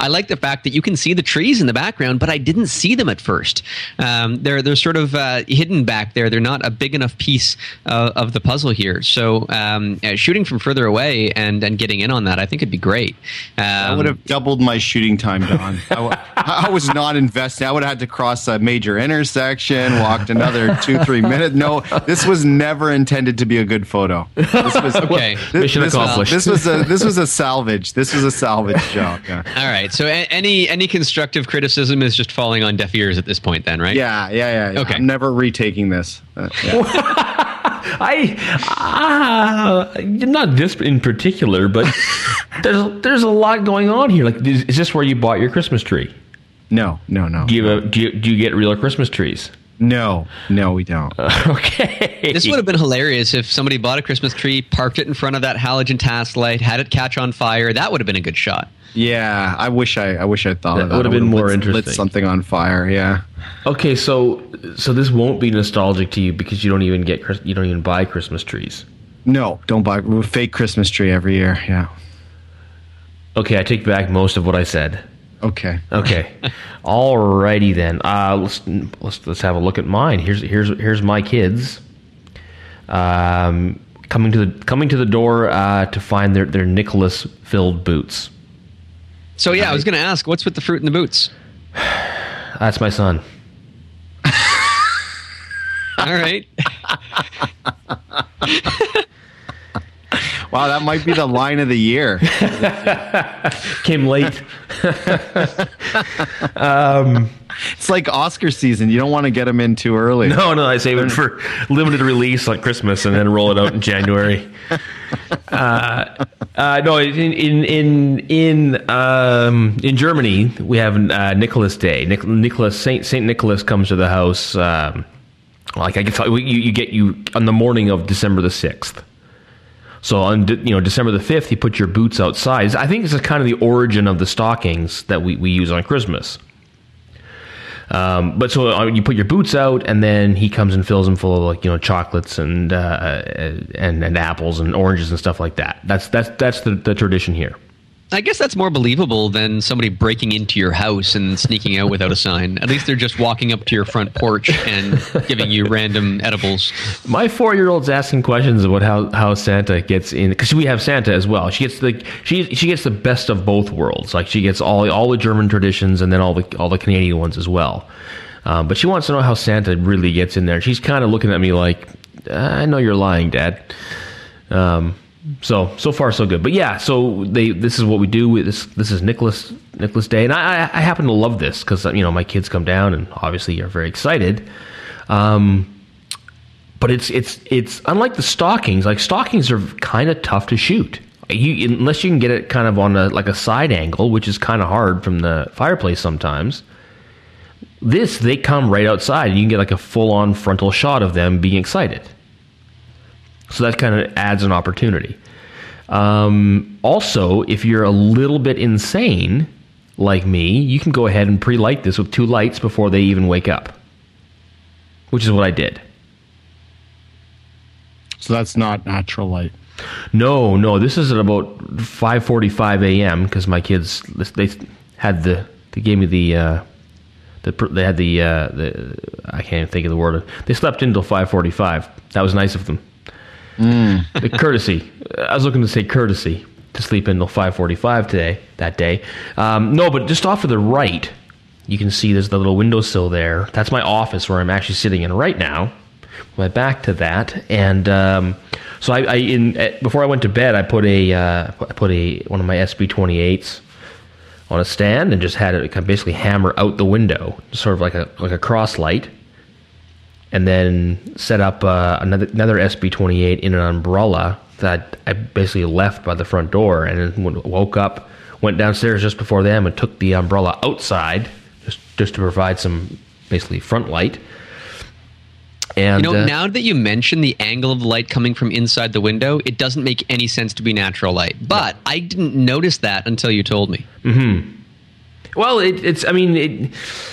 I like the fact that you can see the trees in the background, but I didn't see them at first. Um, they're they're sort of uh, hidden back there. They're not a big enough piece uh, of the puzzle here. So um, uh, shooting from further away and and getting in on that, I think it'd be great. Um, I would have doubled my shooting time, Don. I, w- I was not investing. I would have had to cross a major intersection, walked another two, three minutes. No, this was never intended to be a good photo. This was okay. This, Mission this accomplished. Was, this was a this was a salvage. This was a salvage job. Yeah. All right. So a- any any constructive criticism is just falling on deaf ears at this point, then, right? Yeah, yeah, yeah. yeah. Okay. I'm never retaking this. Uh, yeah. I, uh, not this in particular, but there's there's a lot going on here. Like, is, is this where you bought your Christmas tree? No, no, no. Do you, have a, do you do you get real Christmas trees? No, no, we don't. Uh, okay. This would have been hilarious if somebody bought a Christmas tree, parked it in front of that halogen task light, had it catch on fire. That would have been a good shot. Yeah, I wish I, I wish I thought That of that. would have I been more lit, interesting. Lit something on fire. Yeah. Okay, so so this won't be nostalgic to you because you don't even get Chris- you don't even buy Christmas trees. No, don't buy a fake Christmas tree every year. Yeah. Okay, I take back most of what I said. Okay. Okay, alrighty then. Uh, let's let's let's have a look at mine. Here's here's here's my kids. Um, coming to the coming to the door uh, to find their their Nicholas filled boots. So yeah, I was going to ask, what's with the fruit in the boots? That's my son. All right. Wow, that might be the line of the year. Came late. um, It's like Oscar season. You don't want to get them in too early. no, no, I save it for limited release like Christmas and then roll it out in January. Uh, uh, no, in in in in um, in Germany we have uh, Nicholas Day. Nic- Nicholas Saint Saint Nicholas comes to the house. Um, like I guess you, you get you on the morning of December the sixth. So on you know December the fifth, you put your boots outside. I think this is kind of the origin of the stockings that we, we use on Christmas. Um, but so uh, you put your boots out, and then he comes and fills them full of like you know chocolates and uh, and and apples and oranges and stuff like that. That's that's that's the, the tradition here. I guess that's more believable than somebody breaking into your house and sneaking out without a sign. At least they're just walking up to your front porch and giving you random edibles. My four-year-old's asking questions about how, how Santa gets in, because we have Santa as well. She gets the she she gets the best of both worlds. Like she gets all all the German traditions and then all the all the Canadian ones as well. Um, but she wants to know how Santa really gets in there. She's kind of looking at me like, I know you're lying, Dad. Um. So so far so good, but yeah. So they this is what we do. This this is Nicholas Nicholas Day, and I I happen to love this because you know my kids come down and obviously are very excited. Um, but it's it's it's unlike the stockings. Like stockings are kind of tough to shoot. You unless you can get it kind of on a like a side angle, which is kind of hard from the fireplace sometimes. This they come right outside, and you can get like a full on frontal shot of them being excited. So that kind of adds an opportunity. Um, also, if you're a little bit insane, like me, you can go ahead and pre-light this with two lights before they even wake up, which is what I did. So that's not natural light. No, no, this is at about five forty-five a.m. because my kids they had the they gave me the uh, the they had the uh, the I can't even think of the word. They slept in until five forty-five. That was nice of them. Mm. The courtesy. I was looking to say courtesy to sleep until five forty-five today, that day. Um, no, but just off to the right, you can see there's the little windowsill there. That's my office where I'm actually sitting in right now. My back to that, and um, so I, I in uh, before I went to bed, I put a uh, I put a one of my S B twenty-eights on a stand and just had it kind of basically hammer out the window, sort of like a like a cross light. And then set up uh, another another S B twenty-eight in an umbrella that I basically left by the front door, and then woke up, went downstairs just before them, and took the umbrella outside just just to provide some basically front light. And you know, uh, now that you mention the angle of the light coming from inside the window, it doesn't make any sense to be natural light. But I didn't notice that until you told me. Mm-hmm. Well, it, it's I mean it.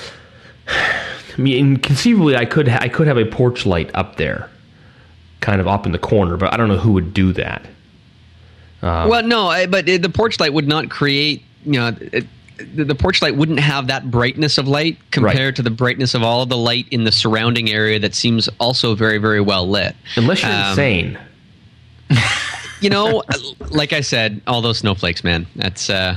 I mean, conceivably, I could ha- I could have a porch light up there, kind of up in the corner, but I don't know who would do that. Um, well, no, I, but it, the porch light would not create, you know, it, the, the porch light wouldn't have that brightness of light compared Right. to the brightness of all of the light in the surrounding area that seems also very, very well lit. Unless you're Um, insane. You know, like I said, all those snowflakes, man. That's. Uh,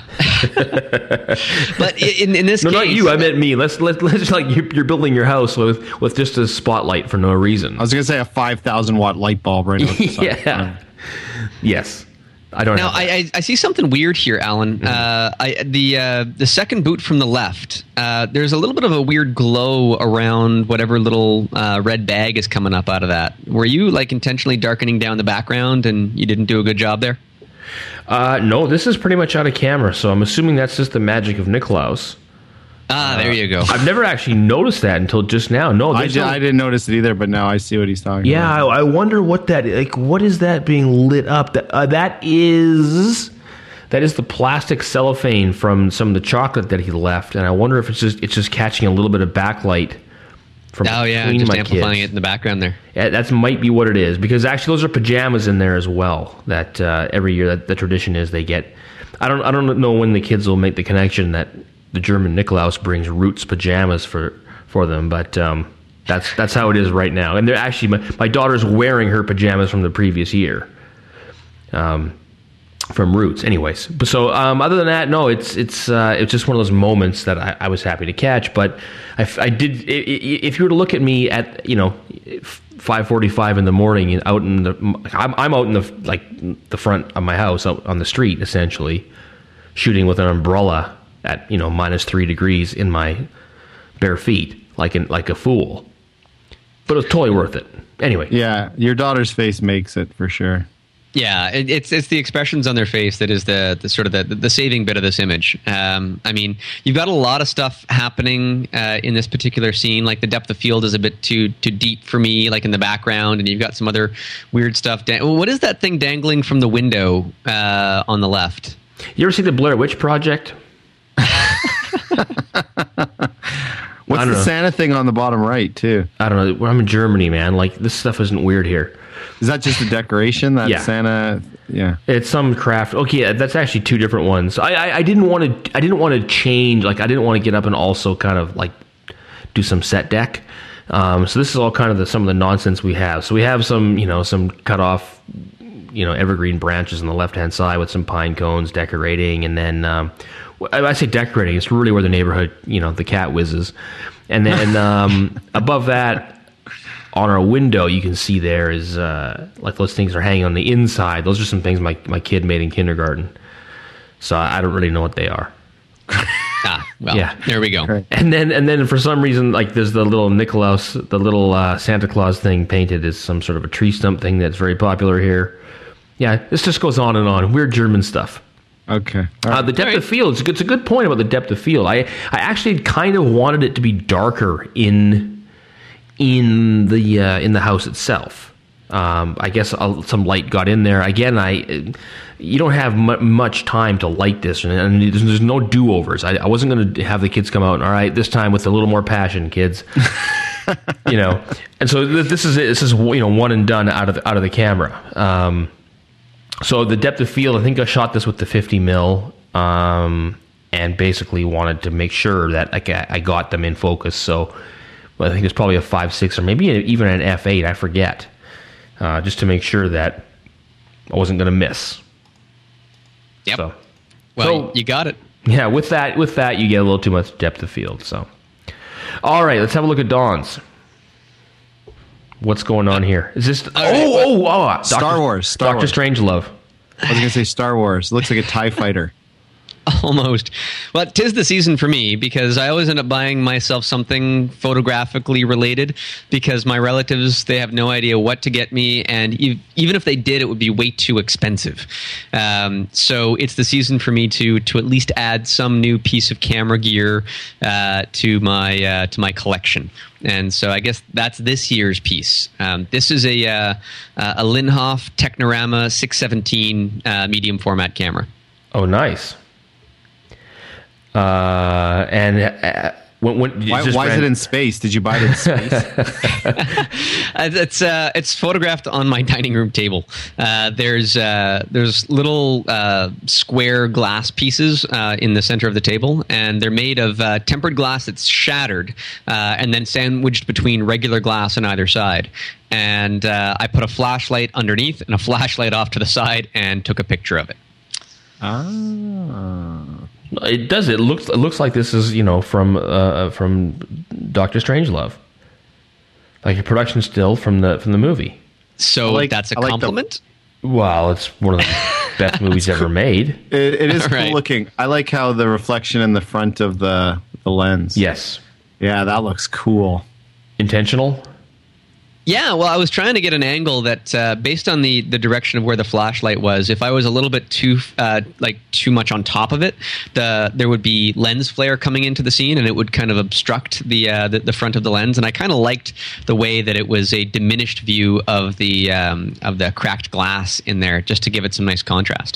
but in in this No, case, not you. I meant me. Let's let's, let's like you're, you're building your house with with just a spotlight for no reason. I was going to say a five thousand watt light bulb right on the side. Yeah. Yes. I don't Now know. I, I I see something weird here, Alan. Mm-hmm. Uh, I the uh, the second boot from the left. Uh, there's a little bit of a weird glow around whatever little uh, red bag is coming up out of that. Were you like intentionally darkening down the background, and you didn't do a good job there? Uh, no, this is pretty much out of camera, so I'm assuming that's just the magic of Nicklaus. Ah, there you go. I've never actually noticed that until just now. No, I, there's di- no- I didn't notice it either, but now I see what he's talking Yeah, about. I, I wonder what that like. What is that being lit up? That uh, that is that is the plastic cellophane from some of the chocolate that he left, and I wonder if it's just it's just catching a little bit of backlight from Oh yeah, between just my amplifying kids. it in the background there. Yeah, that might be what it is, because actually those are pajamas in there as well. That uh, every year that the tradition is they get. I don't I don't know when the kids will make the connection that the German Nikolaus brings Roots pajamas for for them, but um, that's that's how it is right now. And they're actually my, my daughter's wearing her pajamas from the previous year, um, from Roots. Anyways, but so um, other than that, no, it's it's uh, it's just one of those moments that I, I was happy to catch. But I, I did. i- i- If you were to look at me at you know five forty-five in the morning and out in the I'm I'm out in the like the front of my house out on the street essentially, shooting with an umbrella at you know minus three degrees in my bare feet, like in like a fool. But it was totally worth it. Anyway, Yeah, your daughter's face makes it for sure. Yeah, it, it's it's the expressions on their face that is the, the sort of the, the saving bit of this image. Um, I mean, you've got a lot of stuff happening uh, in this particular scene. Like the depth of field is a bit too too deep for me, like in the background, and you've got some other weird stuff. Da- what is that thing dangling from the window uh, on the left? you ever see the Blair Witch Project? What's I don't the know. Santa thing on the bottom right, too? I don't know. Well, I'm in Germany, man. Like this stuff isn't weird here. Is that just a decoration? That Yeah. Santa... Yeah. It's some craft. Okay, that's actually two different ones. I, I, I didn't want to. I didn't want to change. Like I didn't want to get up and also kind of like do some set deck. Um, so this is all kind of the, some of the nonsense we have. So we have some, you know, some cut off, you know, evergreen branches on the left hand side with some pine cones decorating, and then um, I, I say decorating. It's really where the neighborhood, you know, the cat whizzes, and then um, above that. On our window, you can see there is uh, like those things are hanging on the inside. Those are some things my, my kid made in kindergarten. So I don't really know what they are. Ah, well, Yeah. there we go. Right. And then and then for some reason, like there's the little Nicolaus, the little uh, Santa Claus thing painted as some sort of a tree stump thing that's very popular here. Yeah, this just goes on and on. Weird German stuff. Okay. All Uh, right. the depth All of field, it's a, good, it's a good point about the depth of field. I, I actually kind of wanted it to be darker in in the uh, in the house itself. Um, I guess uh, some light got in there. Again, I you don't have mu much time to light this, and, and there's, there's no do-overs. I, I wasn't going to have the kids come out and, all right, this time with a little more passion, kids. You know, and so th- this is it. This is you know one and done out of the, out of the camera. Um, so the depth of field, I think I shot this with the fifty mil, um, and basically wanted to make sure that like, I, I got them in focus. So well, I think it's probably a five six or maybe even an F eight. I forget, uh, just to make sure that I wasn't going to miss. Yep. So, Well, so- you got it. yeah, with that, with that, you get a little too much depth of field. So, all right, let's have a look at Dawn's. What's going on here? Is this? Oh, right, oh, oh, oh, Star Doctor Wars, Star Doctor Wars. Strangelove. I was going to say Star Wars. Looks like a TIE fighter. Almost. Well, 'tis the season for me because I always end up buying myself something photographically related because my relatives, they have no idea what to get me. And e- even if they did, it would be way too expensive. Um, so it's the season for me to to at least add some new piece of camera gear uh, to my uh, to my collection. And so I guess that's this year's piece. Um, this is a, uh, a Linhof Technorama six seventeen uh, medium format camera. Oh, nice. Uh, and uh, When, when, why why is it in space? Did you buy it in space? it's uh, it's photographed on my dining room table. Uh, there's uh, there's little uh, square glass pieces uh, in the center of the table, and they're made of uh, tempered glass that's shattered uh, and then sandwiched between regular glass on either side. And uh, I put a flashlight underneath and a flashlight off to the side and took a picture of it. Ah. It does. It looks. It looks like this is, you know, from uh, from Doctor Strangelove, like a production still from the from the movie. So like, that's a like compliment. The, well, it's one of the best movies ever made. It, it is right. cool looking. I like how the reflection in the front of the the lens. Yes. Yeah, that looks cool. Intentional. Yeah, well, I was trying to get an angle that, uh, based on the, the direction of where the flashlight was, if I was a little bit too uh, like too much on top of it, the there would be lens flare coming into the scene, and it would kind of obstruct the uh, the, the front of the lens. And I kind of liked the way that it was a diminished view of the um, of the cracked glass in there, just to give it some nice contrast.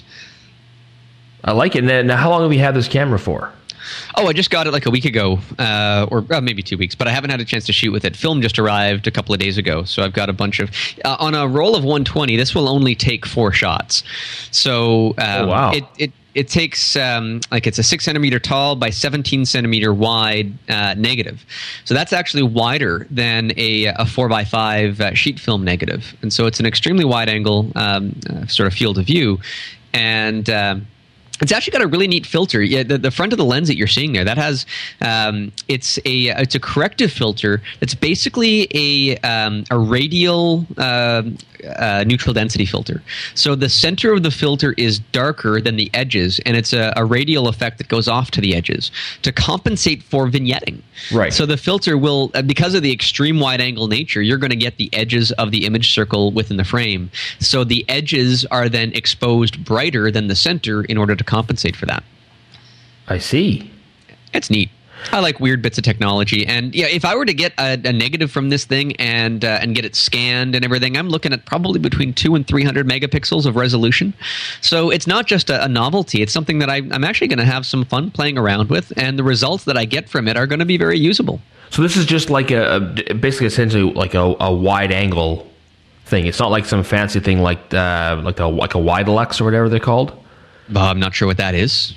I like it. Now, how long have we had this camera for? Oh, I just got it like a week ago, uh, or uh, maybe two weeks, but I haven't had a chance to shoot with it. Film just arrived a couple of days ago, so I've got a bunch of... Uh, on a roll of one twenty, this will only take four shots. So um, oh, wow. it, it, it takes... Um, like it's a six centimeter tall by seventeen centimeter wide uh, negative. So that's actually wider than a, a four by five uh, sheet film negative. And so it's an extremely wide angle um, uh, sort of field of view. And... Um, It's actually got a really neat filter. Yeah, the, the front of the lens that you're seeing there, that has um, it's a it's a corrective filter that's basically a um, a radial uh, uh, neutral density filter. So the center of the filter is darker than the edges, and it's a, a radial effect that goes off to the edges to compensate for vignetting. Right. So the filter will, because of the extreme wide angle nature, you're going to get the edges of the image circle within the frame. So the edges are then exposed brighter than the center in order to compensate for that. I see. It's neat. I like weird bits of technology, and yeah, if I were to get a, a negative from this thing and uh, and get it scanned and everything, I'm looking at probably between two and three hundred megapixels of resolution. So it's not just a, a novelty; it's something that I, I'm actually going to have some fun playing around with, and the results that I get from it are going to be very usable. So this is just like a, a basically essentially like a, a wide angle thing. It's not like some fancy thing like uh, like a like a Widelux or whatever they're called. Uh, I'm not sure what that is.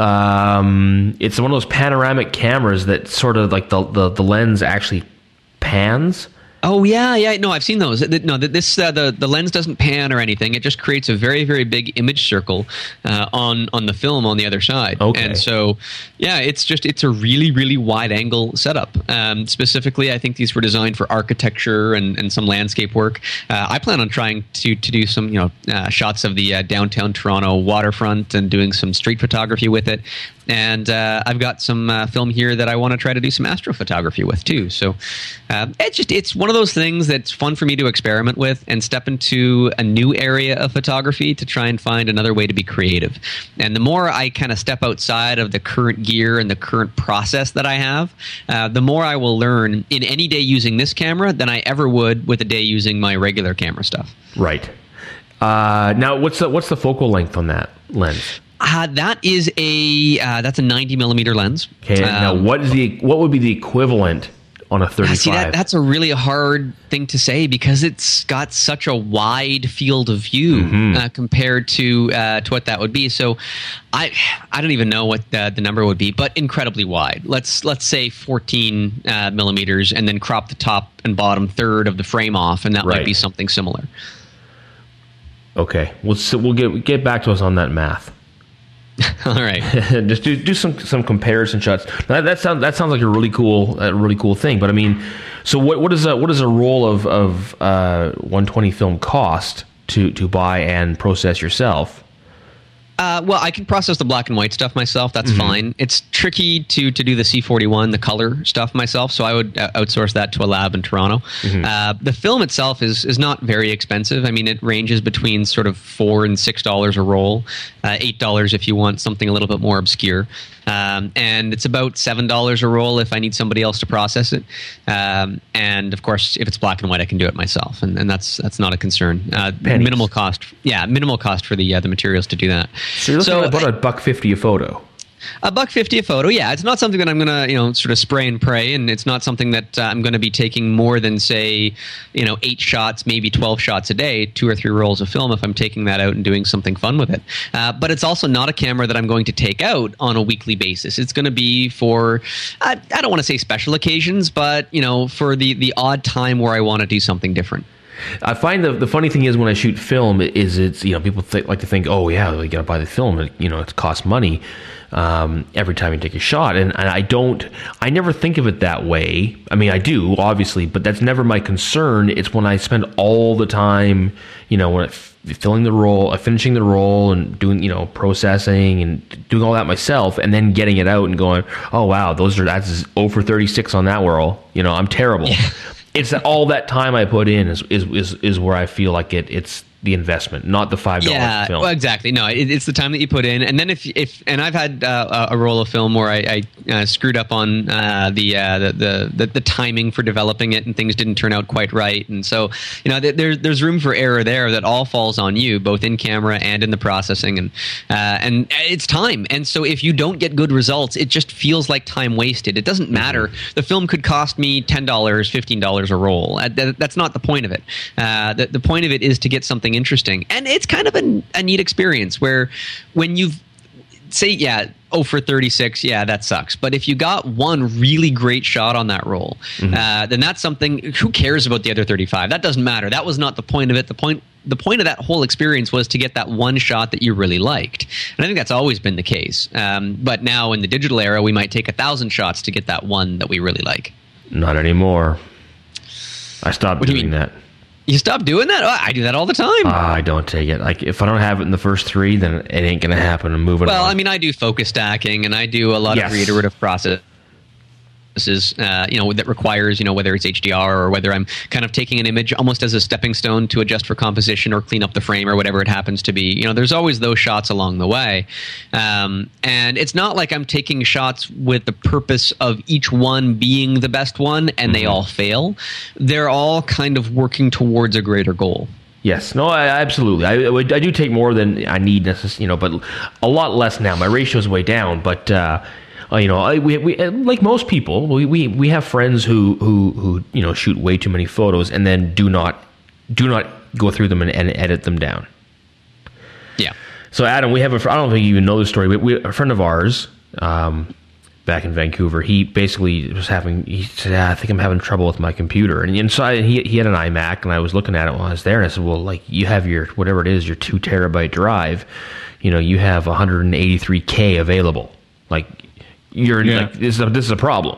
Um, it's one of those panoramic cameras that sort of like the, the, the lens actually pans. Oh yeah, yeah. No, I've seen those. No, this uh, the the lens doesn't pan or anything. It just creates a very very big image circle uh, on on the film on the other side. Okay. And so, yeah, it's just it's a really really wide angle setup. Um, specifically, I think these were designed for architecture and, and some landscape work. Uh, I plan on trying to to do some you know uh, shots of the uh, downtown Toronto waterfront and doing some street photography with it. And uh, I've got some uh, film here that I want to try to do some astrophotography with too. So uh, it's just it's one of those things that's fun for me to experiment with and step into a new area of photography to try and find another way to be creative. And the more I kind of step outside of the current gear and the current process that I have, uh, the more I will learn in any day using this camera than I ever would with a day using my regular camera stuff. Right. Uh, now, what's the what's the focal length on that lens? Uh, that is a uh, that's a ninety millimeter lens. Okay. Um, now, what is the what would be the equivalent on a thirty-five? See, that, that's a really hard thing to say because it's got such a wide field of view mm-hmm. uh, compared to uh, to what that would be. So, I I don't even know what the, the number would be, but incredibly wide. Let's let's say fourteen uh, millimeters, and then crop the top and bottom third of the frame off, and that right. might be something similar. Okay, we'll so we'll get get back to us on that math. All right, just do do some some comparison shots. That, that sounds that sounds like a really cool a really cool thing. But I mean, so what what is a what is a roll of of uh, one twenty film cost to to buy and process yourself? Uh, well, I can process the black and white stuff myself. That's mm-hmm. fine. It's tricky to to do the C forty-one, the color stuff myself. So I would uh, outsource that to a lab in Toronto. Mm-hmm. Uh, the film itself is is not very expensive. I mean, it ranges between sort of four and six dollars a roll, uh, eight dollars if you want something a little bit more obscure. Um, and it's about seven dollars a roll if I need somebody else to process it. Um, and of course, if it's black and white, I can do it myself, and, and that's that's not a concern. Uh, minimal cost, yeah, minimal cost for the uh, the materials to do that. So you're looking so, at about a buck fifty a photo. A buck fifty a photo, yeah. It's not something that I'm going to, you know, sort of spray and pray, and it's not something that uh, I'm going to be taking more than, say, you know, eight shots, maybe twelve shots a day, two or three rolls of film if I'm taking that out and doing something fun with it. Uh, but it's also not a camera that I'm going to take out on a weekly basis. It's going to be for, I, I don't want to say special occasions, but, you know, for the, the odd time where I want to do something different. I find the the funny thing is when I shoot film is it's, you know, people th- like to think, oh yeah, we got to buy the film, it, you know, it costs money um, every time you take a shot, and, and I don't, I never think of it that way. I mean, I do obviously, but that's never my concern. It's when I spend all the time, you know, when I f- filling the roll, uh, finishing the roll, and doing, you know, processing and doing all that myself, and then getting it out and going, oh wow, those are that's zero for thirty-six on that roll. You know, I'm terrible. Yeah. It's that all that time I put in is is is, is where I feel like it. It's the investment, not the five dollars yeah, film. Well, exactly. No, it, it's the time that you put in, and then if if and I've had uh, a roll of film where I, I uh, screwed up on uh, the, uh, the, the the the timing for developing it, and things didn't turn out quite right, and so you know th- there's there's room for error there. That all falls on you, both in camera and in the processing, and uh, and it's time. And so if you don't get good results, it just feels like time wasted. It doesn't matter. Mm-hmm. The film could cost me ten dollars, fifteen dollars a roll. Uh, th- that's not the point of it. Uh, the the point of it is to get something interesting, and it's kind of a, a neat experience where when you've say yeah oh for thirty-six, yeah, that sucks, but if you got one really great shot on that roll, mm-hmm. uh, then that's something. Who cares about the other thirty-five? That doesn't matter. That was not the point of it. The point the point of that whole experience was to get that one shot that you really liked, and I think that's always been the case. Um, but now in the digital era, we might take a thousand shots to get that one that we really like. Not anymore. I stopped what do doing you mean? that. You stop doing that? Oh, I do that all the time. Uh, I don't take it. Like, if I don't have it in the first three, then it ain't going to happen. I'm moving well, on. I mean, I do focus stacking, and I do a lot yes. of reiterative process. Is uh, you know that requires you know whether it's H D R or whether I'm kind of taking an image almost as a stepping stone to adjust for composition or clean up the frame or whatever it happens to be. You know, there's always those shots along the way, um, and it's not like I'm taking shots with the purpose of each one being the best one and mm-hmm. they all fail. They're all kind of working towards a greater goal. Yes, no, I, absolutely. I, I do take more than I need, necessarily, you know, but a lot less now. My ratio is way down, but. Uh, Uh, you know, I, we, we like most people, we, we, we have friends who, who, who you know shoot way too many photos and then do not do not go through them and, and edit them down. Yeah. So Adam, we have a I don't know if you even know the story, but we, a friend of ours um, back in Vancouver, he basically was having he said, ah, I think I'm having trouble with my computer, and, and so I, he he had an iMac, and I was looking at it while I was there, and I said, well, like you have your whatever it is, your two terabyte drive, you know, you have one hundred eighty-three K available, like. You're yeah. like this is a, this is a problem,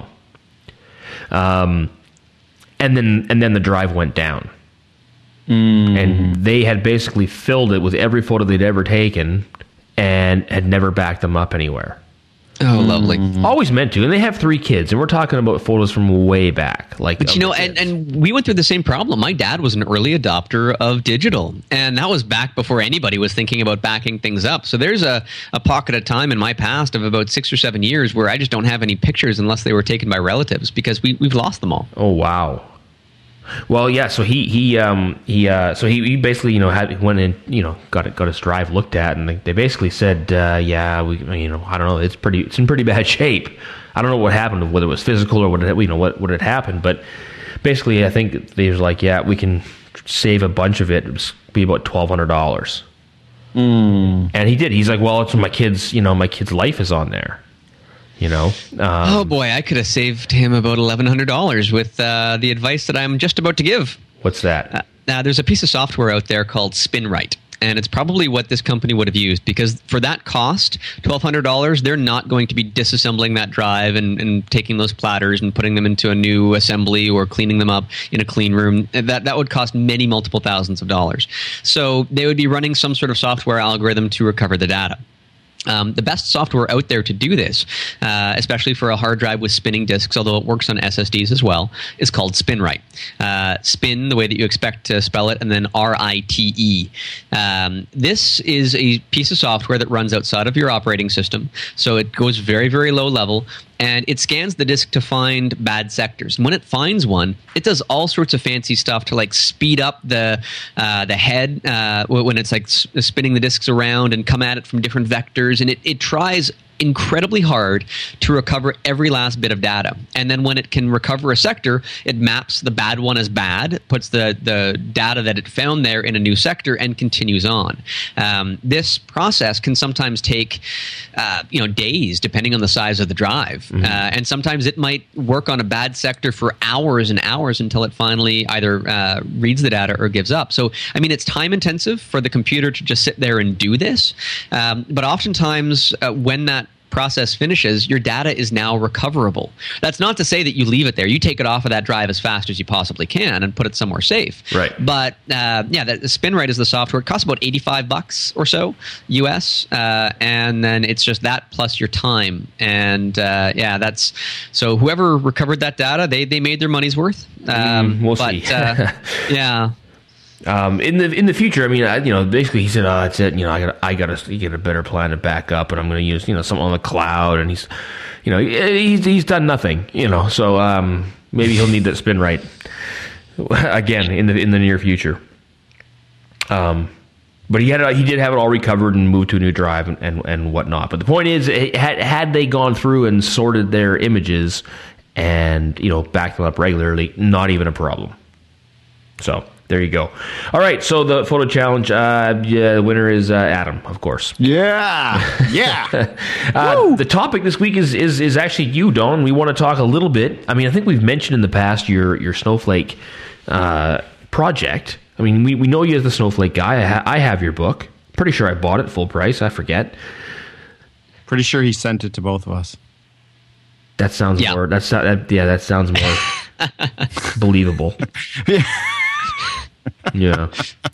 um, and then and then the drive went down, mm. and they had basically filled it with every photo they'd ever taken, and had never backed them up anywhere. Oh, lovely! Always meant to, and they have three kids, and we're talking about photos from way back. Like, but you know, and, and we went through the same problem. My dad was an early adopter of digital, and that was back before anybody was thinking about backing things up. So there's a, a pocket of time in my past of about six or seven years where I just don't have any pictures unless they were taken by relatives because we we've lost them all. Oh wow! Well, yeah. So he he um he uh so he, he basically you know had went in you know got it got his drive looked at, and they, they basically said uh, yeah we you know I don't know it's pretty it's in pretty bad shape. I don't know what happened, whether it was physical or what it, you know what what had happened, but basically I think they was like yeah we can save a bunch of it. It was be about twelve hundred dollars. Mm. And he did. He's like, well, it's my kids. You know, my kid's life is on there. You know. Um, oh boy, I could have saved him about eleven hundred dollars with uh, the advice that I'm just about to give. What's that? Uh, now, there's a piece of software out there called SpinRite, and it's probably what this company would have used because for that cost, twelve hundred dollars, they're not going to be disassembling that drive and, and taking those platters and putting them into a new assembly or cleaning them up in a clean room. That that would cost many multiple thousands of dollars. So they would be running some sort of software algorithm to recover the data. Um, the best software out there to do this, uh, especially for a hard drive with spinning disks, although it works on S S Ds as well, is called SpinRite. Uh, spin, the way that you expect to spell it, and then R I T E. Um, this is a piece of software that runs outside of your operating system, so it goes very, very low level, and it scans the disk to find bad sectors. And when it finds one, it does all sorts of fancy stuff to like speed up the uh, the head uh, when it's like s- spinning the disks around and come at it from different vectors. And it, it tries incredibly hard to recover every last bit of data. And then when it can recover a sector, it maps the bad one as bad, puts the, the data that it found there in a new sector, and continues on. Um, this process can sometimes take uh, you know, days, depending on the size of the drive. Mm-hmm. Uh, and sometimes it might work on a bad sector for hours and hours until it finally either uh, reads the data or gives up. So, I mean, it's time intensive for the computer to just sit there and do this. Um, but oftentimes, uh, when that process finishes, your data is now recoverable. That's not to say that you leave it there. You take it off of that drive as fast as you possibly can and put it somewhere safe. Right. But uh, yeah, the, the SpinRite is the software. It costs about eighty-five bucks or so U S, uh, and then it's just that plus your time. And uh, yeah, that's so whoever recovered that data, they they made their money's worth. Um, mm, we'll but, see. uh, yeah. Um, in the in the future, I mean, I, you know, basically he said, "Oh, that's it. You know, I got I got to get a better plan to back up, and I'm going to use you know something on the cloud." And he's, you know, he's he's done nothing. You know, so um, maybe he'll need that SpinRite again in the in the near future. Um, but he had he did have it all recovered and moved to a new drive and and, and whatnot. But the point is, had had they gone through and sorted their images and you know backed them up regularly, not even a problem. So. There you go. All right, so the photo challenge, uh, yeah, the winner is uh, Adam, of course. Yeah, yeah. uh, the topic this week is is is actually you, Don. We want to talk a little bit. I mean, I think we've mentioned in the past your your Snowflake uh, project. I mean, we, we know you as the Snowflake guy. I, ha- I have your book. Pretty sure I bought it full price. I forget. Pretty sure he sent it to both of us. That sounds yeah. more. That's not, that, yeah. That sounds more believable. Yeah. Yeah.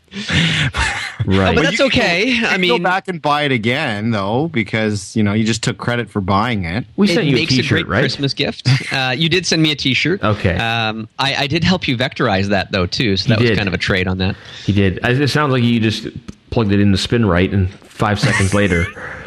Right. But that's okay. You I can mean, go back and buy it again, though, because you know you just took credit for buying it. We sent it you a makes a T-shirt, great right? Christmas gift. Uh, you did send me a T-shirt. Okay. Um, I, I did help you vectorize that though too, so that You was did. kind of a trade on that. He did. It sounds like you just plugged it into SpinRite, and five seconds later,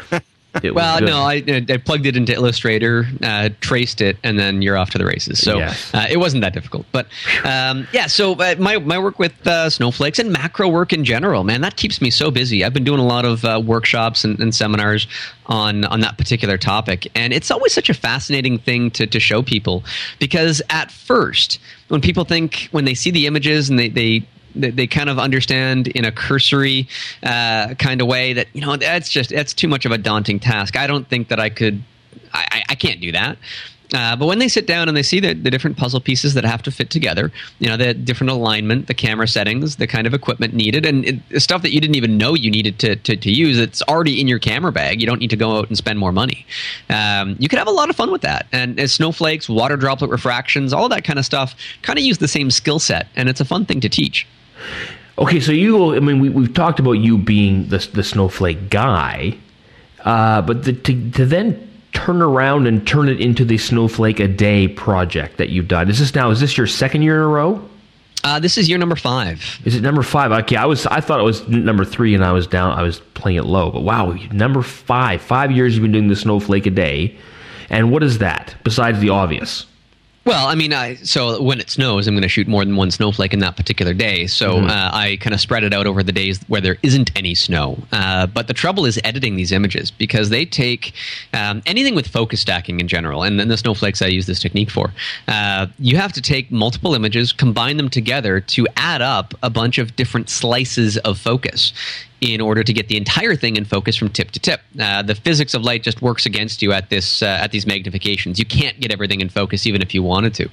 it was Well, good. no, I, I plugged it into Illustrator, uh, traced it, and then you're off to the races. So Yes. uh, it wasn't that difficult. But um, yeah, so uh, my my work with uh, snowflakes and macro work in general, man, that keeps me so busy. I've been doing a lot of uh, workshops and, and seminars on on that particular topic, and it's always such a fascinating thing to to show people, because at first, when people think, when they see the images and they they they they kind of understand in a cursory uh, kind of way that, you know, that's just, that's too much of a daunting task. I don't think that I could, I, I can't do that. Uh, but when they sit down and they see the, the different puzzle pieces that have to fit together, you know, the different alignment, the camera settings, the kind of equipment needed, and it, stuff that you didn't even know you needed to, to, to use, it's already in your camera bag. You don't need to go out and spend more money. Um, you could have a lot of fun with that. And as snowflakes, water droplet refractions, all that kind of stuff kind of use the same skill set, and it's a fun thing to teach. Okay, so you, I mean, we, we've talked about you being the, the Snowflake guy, uh, but the, to, to then turn around and turn it into the Snowflake a Day project that you've done. Is this now, is this your second year in a row? Uh, this is year number five. Is it number five? Okay, I was I thought it was number three, and I was down. I was playing it low. But wow, number five. Five years you've been doing the Snowflake a Day, and what is that besides the obvious? Well, I mean, I, so when it snows, I'm going to shoot more than one snowflake in that particular day. So mm-hmm. uh, I kind of spread it out over the days where there isn't any snow. Uh, but the trouble is editing these images, because they take um, anything with focus stacking in general, and then the snowflakes I use this technique for. Uh, you have to take multiple images, combine them together to add up a bunch of different slices of focus in order to get the entire thing in focus from tip to tip. Uh, the physics of light just works against you at this uh, at these magnifications. You can't get everything in focus even if you wanted to.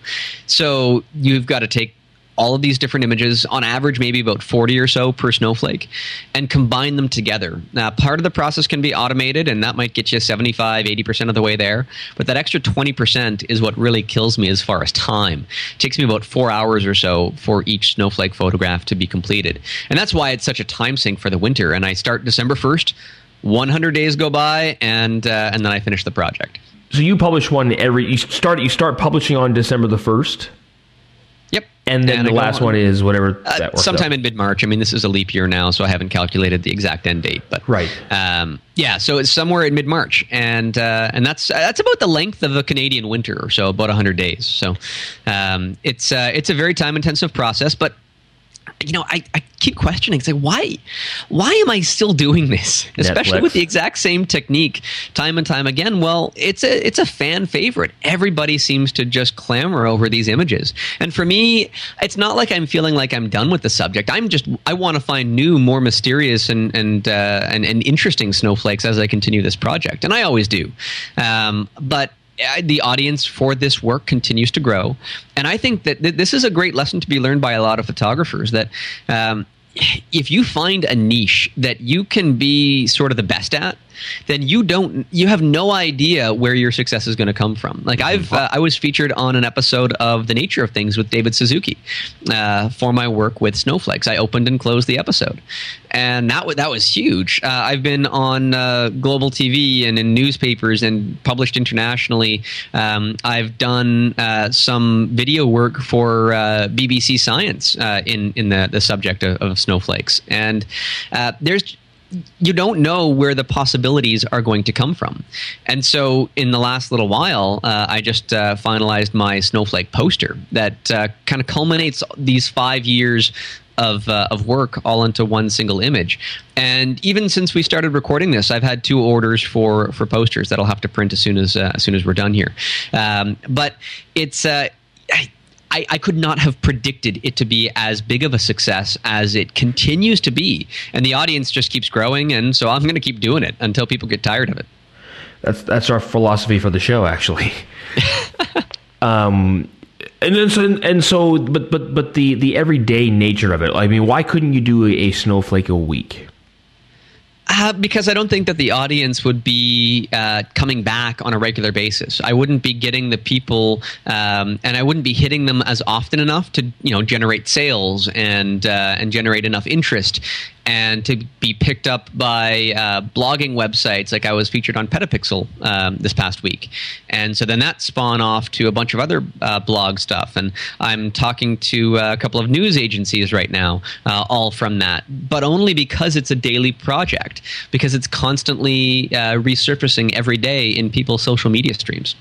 So you've got to take all of these different images, on average maybe about forty or so per snowflake, and combine them together. Now, part of the process can be automated, and that might get you seventy-five, eighty percent of the way there. But that extra twenty percent is what really kills me as far as time. It takes me about four hours or so for each snowflake photograph to be completed. And that's why it's such a time sink for the winter. And I start December first, one hundred days go by, and uh, and then I finish the project. So you publish one every, you start you start publishing on December the first? Yep. And then and the I last on, one is whatever uh, that works sometime out. in mid-March. I mean, this is a leap year now, so I haven't calculated the exact end date. But Right. Um, yeah, so it's somewhere in mid-March, and uh, and that's that's about the length of a Canadian winter, or so, about one hundred days. So um, it's uh, it's a very time-intensive process, but you know, I, I keep questioning. It's like, why, why am I still doing this? Especially Netflix. with the exact same technique time and time again. Well, it's a it's a fan favorite. Everybody seems to just clamor over these images. And for me, it's not like I'm feeling like I'm done with the subject. I'm just I want to find new, more mysterious and and uh, and, and interesting snowflakes as I continue this project, and I always do. Um, but the audience for this work continues to grow. And I think that th- this is a great lesson to be learned by a lot of photographers, that um, if you find a niche that you can be sort of the best at, then you don't you have no idea where your success is going to come from. Like I've uh, I was featured on an episode of The Nature of Things with David Suzuki uh, for my work with snowflakes. I opened and closed the episode, and that w- that was huge. Uh, I've been on uh, global T V and in newspapers and published internationally. Um, I've done uh, some video work for uh, B B C Science uh, in in the the subject of, of snowflakes, and uh, there's. You don't know where the possibilities are going to come from. And so in the last little while, uh, I just uh, finalized my snowflake poster that uh, kind of culminates these five years of uh, of work all into one single image. And even since we started recording this, I've had two orders for for posters that I'll have to print as soon as uh, as soon as we're done here. Um, but it's uh, I, I, I could not have predicted it to be as big of a success as it continues to be. And the audience just keeps growing, and so I'm going to keep doing it until people get tired of it. That's that's our philosophy for the show, actually. um, and then so and so, but but but the the everyday nature of it. I mean, why couldn't you do a, a snowflake a week? Uh, because I don't think that the audience would be uh, coming back on a regular basis. I wouldn't be getting the people, um, and I wouldn't be hitting them as often enough to, you know, generate sales and uh, and generate enough interest, and to be picked up by uh, blogging websites. Like I was featured on Petapixel um, this past week, and so then that spawned off to a bunch of other uh, blog stuff. And I'm talking to a couple of news agencies right now, uh, all from that, but only because it's a daily project, because it's constantly uh, resurfacing every day in people's social media streams.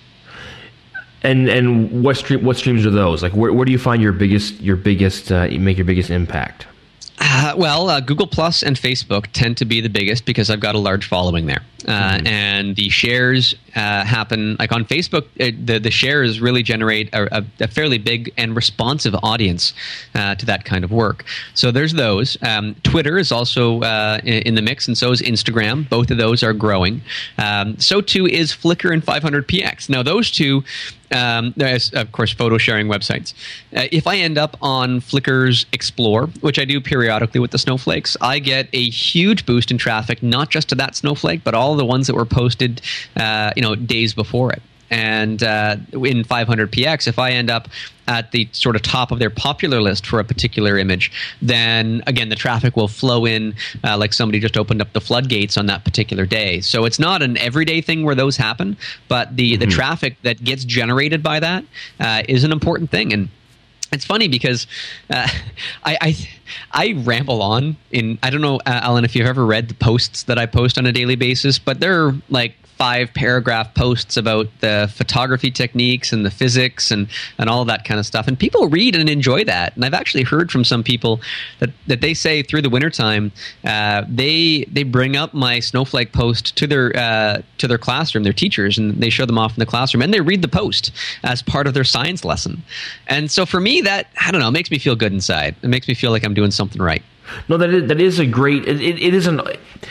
And and what stream what streams are those? Like where where do you find your biggest your biggest uh, you make your biggest impact? Uh, well, uh, Google Plus and Facebook tend to be the biggest because I've got a large following there. Uh, mm-hmm. And the shares uh, happen, like on Facebook, it, the, the shares really generate a, a, a fairly big and responsive audience uh, to that kind of work. So there's those. Um, Twitter is also uh, in, in the mix, and so is Instagram. Both of those are growing. Um, so too is Flickr and five hundred P X. Now, those two... Um, there's, of course, photo sharing websites. Uh, if I end up on Flickr's Explore, which I do periodically with the snowflakes, I get a huge boost in traffic, not just to that snowflake, but all the ones that were posted, uh, you know, days before it. And uh, in five hundred P X, if I end up at the sort of top of their popular list for a particular image, then again, the traffic will flow in uh, like somebody just opened up the floodgates on that particular day. So it's not an everyday thing where those happen, but the, mm-hmm. the traffic that gets generated by that uh, is an important thing. And it's funny because uh, I, I I ramble on in, I don't know, uh, Alan, if you've ever read the posts that I post on a daily basis, but they're like five paragraph posts about the photography techniques and the physics and, and all of that kind of stuff. And people read and enjoy that. And I've actually heard from some people that, that they say through the wintertime, uh, they they bring up my snowflake post to their uh, to their classroom, their teachers, and they show them off in the classroom, and they read the post as part of their science lesson. And so for me, that, I don't know, makes me feel good inside. It makes me feel like I'm doing something right. No, that is, that is a great, it, it, it isn't...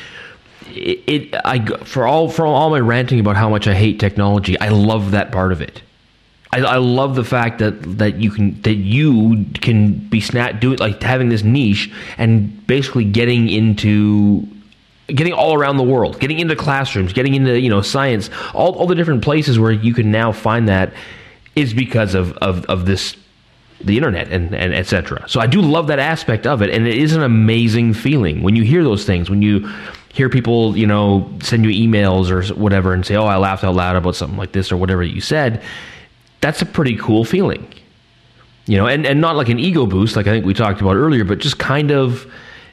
It, it I for all for all my ranting about how much I hate technology, I love that part of it. I, I love the fact that, that you can that you can be snap do it like having this niche and basically getting into getting all around the world, getting into classrooms, getting into, you know, science, all all the different places where you can now find that is because of of, of this. The internet and, and et cetera. So I do love that aspect of it, and it is an amazing feeling when you hear those things, when you hear people, you know, send you emails or whatever and say, oh, I laughed out loud about something like this or whatever you said. That's a pretty cool feeling, you know, and, and not like an ego boost like I think we talked about earlier, but just kind of,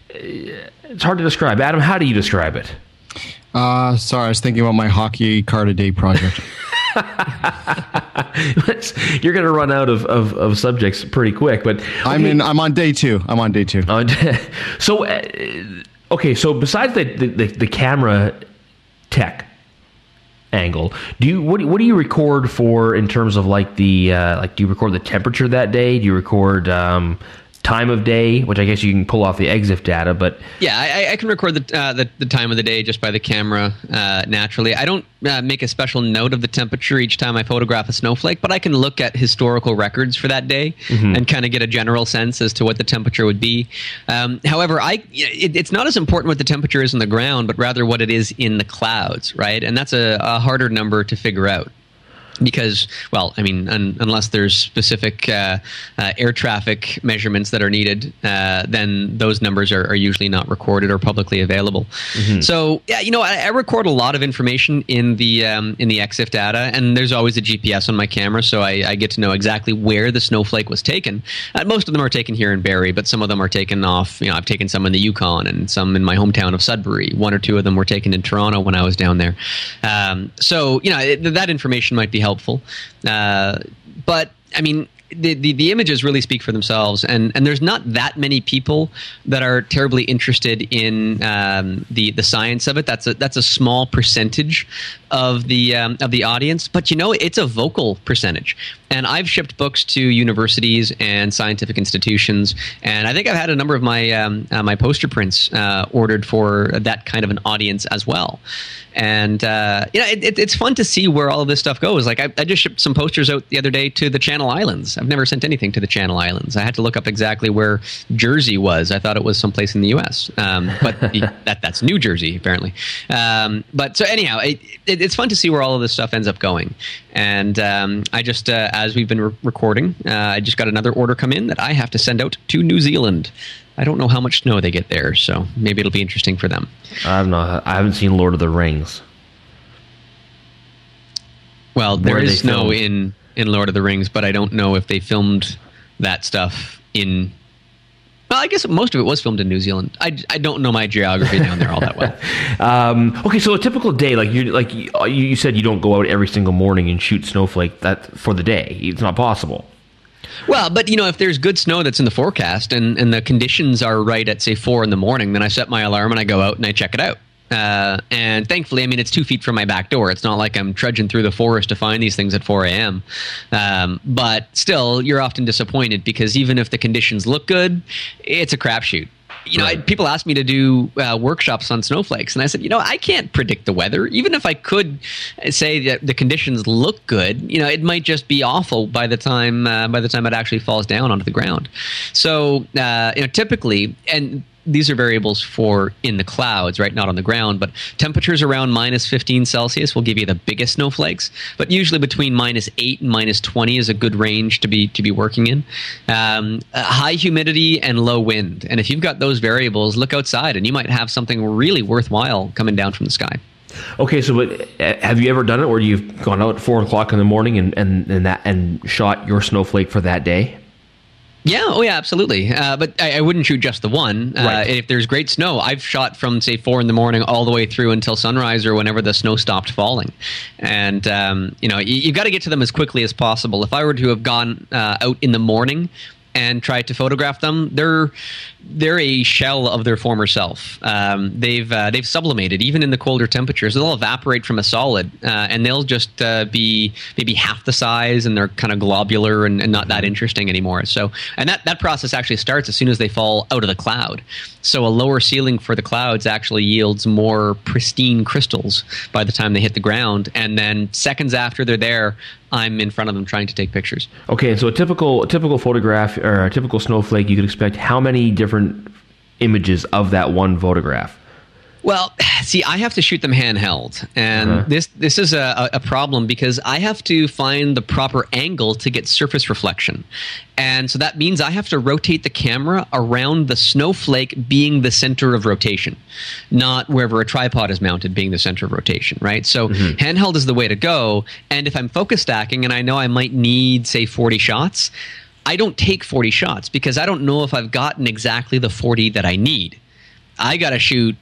it's hard to describe. Adam, how do you describe it? Uh, sorry, I was thinking about my hockey card a day project. You're going to run out of, of, of subjects pretty quick, but okay. I'm in. I'm on day two. I'm on day two. so, uh, okay. So besides the, the the camera tech angle, do you what what do you record for in terms of like the uh, like do you record the temperature that day? Do you record um, time of day, which I guess you can pull off the E X I F data, but yeah, I, I can record the, uh, the the time of the day just by the camera uh, naturally. I don't uh, make a special note of the temperature each time I photograph a snowflake, but I can look at historical records for that day mm-hmm. and kind of get a general sense as to what the temperature would be. Um, however, I it, it's not as important what the temperature is on the ground, but rather what it is in the clouds, right? And that's a, a harder number to figure out. Because, well, I mean, un, unless there's specific uh, uh, air traffic measurements that are needed, uh, then those numbers are, are usually not recorded or publicly available. Mm-hmm. So, yeah, you know, I, I record a lot of information in the um, in the E X I F data, and there's always a G P S on my camera, so I, I get to know exactly where the snowflake was taken. Uh, most of them are taken here in Barrie, but some of them are taken off. You know, I've taken some in the Yukon and some in my hometown of Sudbury. One or two of them were taken in Toronto when I was down there. Um, so, you know, it, that information might be helpful. Uh, but, I mean, the, the, the images really speak for themselves, and, and there's not that many people that are terribly interested in um, the, the science of it. That's a, that's a small percentage of the um, of the audience, but you know, it's a vocal percentage. And I've shipped books to universities and scientific institutions, and I think I've had a number of my um, uh, my poster prints uh, ordered for that kind of an audience as well. And uh, you know, it, it, it's fun to see where all of this stuff goes. Like I, I just shipped some posters out the other day to the Channel Islands. I've never sent anything to the Channel Islands. I had to look up exactly where Jersey was. I thought it was someplace in the U S, um, but the, that that's New Jersey apparently. Um, but so anyhow, it, it, it's fun to see where all of this stuff ends up going. And um, I just, uh, as we've been re- recording, uh, I just got another order come in that I have to send out to New Zealand. I don't know how much snow they get there, so maybe it'll be interesting for them. I've not. I haven't seen Lord of the Rings. Well, there is snow in, in Lord of the Rings, but I don't know if they filmed that stuff in... Well, I guess most of it was filmed in New Zealand. I, I don't know my geography down there all that well. um, okay, so a typical day, like you like you, you said, you don't go out every single morning and shoot snowflake that for the day. It's not possible. Well, but, you know, if there's good snow that's in the forecast and, and the conditions are right at, say, four in the morning, then I set my alarm and I go out and I check it out. Uh, and thankfully, I mean, it's two feet from my back door. It's not like I'm trudging through the forest to find these things at four a.m. Um, but still, you're often disappointed because even if the conditions look good, it's a crapshoot. You know, right. I, people ask me to do uh, workshops on snowflakes, and I said, you know, I can't predict the weather. Even if I could say that the conditions look good, you know, it might just be awful by the time uh, by the time it actually falls down onto the ground. So, uh, you know, typically, and these are variables for in the clouds, right? Not on the ground, but temperatures around minus fifteen Celsius will give you the biggest snowflakes. But usually between minus eight and minus twenty is a good range to be to be working in. Um, uh, high humidity and low wind, and if you've got those variables, look outside, and you might have something really worthwhile coming down from the sky. Okay, so but have you ever done it where you've gone out at four o'clock in the morning and and and, that, and shot your snowflake for that day? Yeah, oh yeah, absolutely. Uh, but I, I wouldn't shoot just the one. Uh, right. If there's great snow, I've shot from, say, four in the morning all the way through until sunrise or whenever the snow stopped falling. And, um, you know, you, you've got to get to them as quickly as possible. If I were to have gone uh, out in the morning and tried to photograph them, they're they're a shell of their former self. Um, they've uh, they've sublimated even in the colder temperatures. They'll evaporate from a solid, uh, and they'll just uh, be maybe half the size, and they're kind of globular and, and not that interesting anymore. So, and that that process actually starts as soon as they fall out of the cloud. So, a lower ceiling for the clouds actually yields more pristine crystals by the time they hit the ground, and then seconds after they're there, I'm in front of them trying to take pictures. Okay, so a typical a typical photograph or a typical snowflake, you could expect how many different images of that one photograph? Well, see, I have to shoot them handheld, and uh-huh. this this is a, a problem because I have to find the proper angle to get surface reflection. And so that means I have to rotate the camera around the snowflake being the center of rotation, not wherever a tripod is mounted being the center of rotation, right? So mm-hmm. handheld is the way to go. And if I'm focus stacking and I know I might need, say, forty shots, I don't take forty shots because I don't know if I've gotten exactly the forty that I need. I got to shoot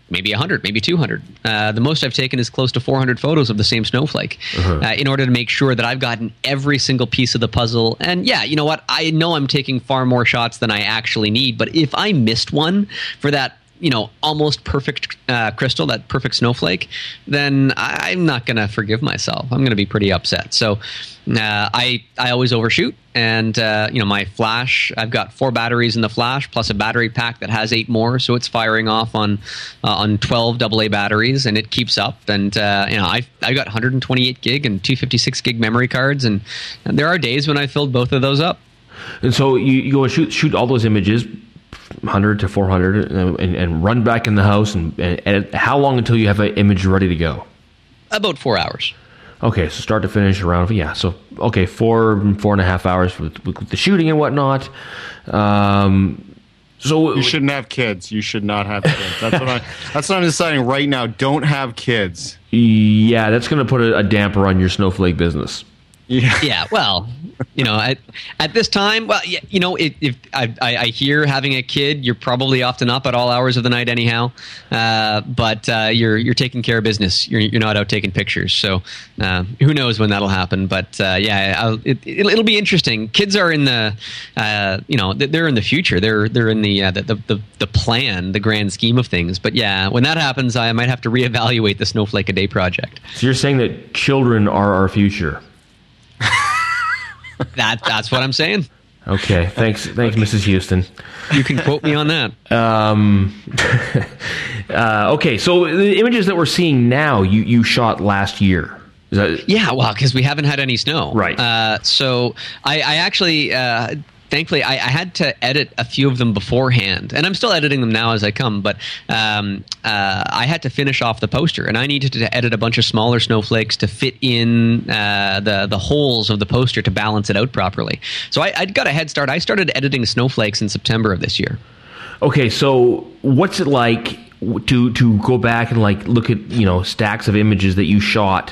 maybe one hundred, maybe two hundred. Uh, the most I've taken is close to four hundred photos of the same snowflake uh-huh. uh, in order to make sure that I've gotten every single piece of the puzzle. And yeah, you know what? I know I'm taking far more shots than I actually need, but if I missed one for that, you know, almost perfect uh, crystal, that perfect snowflake, then I'm not going to forgive myself. I'm going to be pretty upset. So uh, I I always overshoot. And, uh, you know, my flash, I've got four batteries in the flash plus a battery pack that has eight more. So it's firing off on uh, on twelve double A batteries, and it keeps up. And, uh, you know, I've, I've got one hundred twenty-eight gig and two fifty-six gig memory cards. And, and there are days when I filled both of those up. And so you, you go and shoot, shoot all those images, one hundred to four hundred, and, and run back in the house and, and edit. How long until you have an image ready to go? About four hours. Okay, so start to finish around, yeah. So, okay, four, four and a half hours with, with the shooting and whatnot. Um, so you shouldn't have kids. You should not have kids. That's what I. That's what I'm deciding right now. Don't have kids. Yeah, that's going to put a, a damper on your snowflake business. Yeah. Yeah. Well, you know, at, at this time, well, yeah, you know, if, if I, I, I hear having a kid, you're probably often up at all hours of the night anyhow. Uh, but uh, you're you're taking care of business. You're you're not out taking pictures. So uh, who knows when that'll happen? But uh, yeah, I'll, it, it'll, it'll be interesting. Kids are in the, uh, you know, they're in the future. They're they're in the, uh, the the the plan, the grand scheme of things. But yeah, when that happens, I might have to reevaluate the Snowflake a Day project. So you're saying that children are our future. That that's what I'm saying. Okay, thanks, thanks, Missus Houston. You can quote me on that. Um, uh, okay, so the images that we're seeing now, you, you shot last year. Is that- yeah, well, because we haven't had any snow, right? Uh, so I, I actually. Uh, Thankfully, I, I had to edit a few of them beforehand, and I'm still editing them now as I come, but um, uh, I had to finish off the poster, and I needed to edit a bunch of smaller snowflakes to fit in uh, the, the holes of the poster to balance it out properly. So I, I got a head start. I started editing snowflakes in September of this year. Okay, so what's it like to to go back and like look at, you know, stacks of images that you shot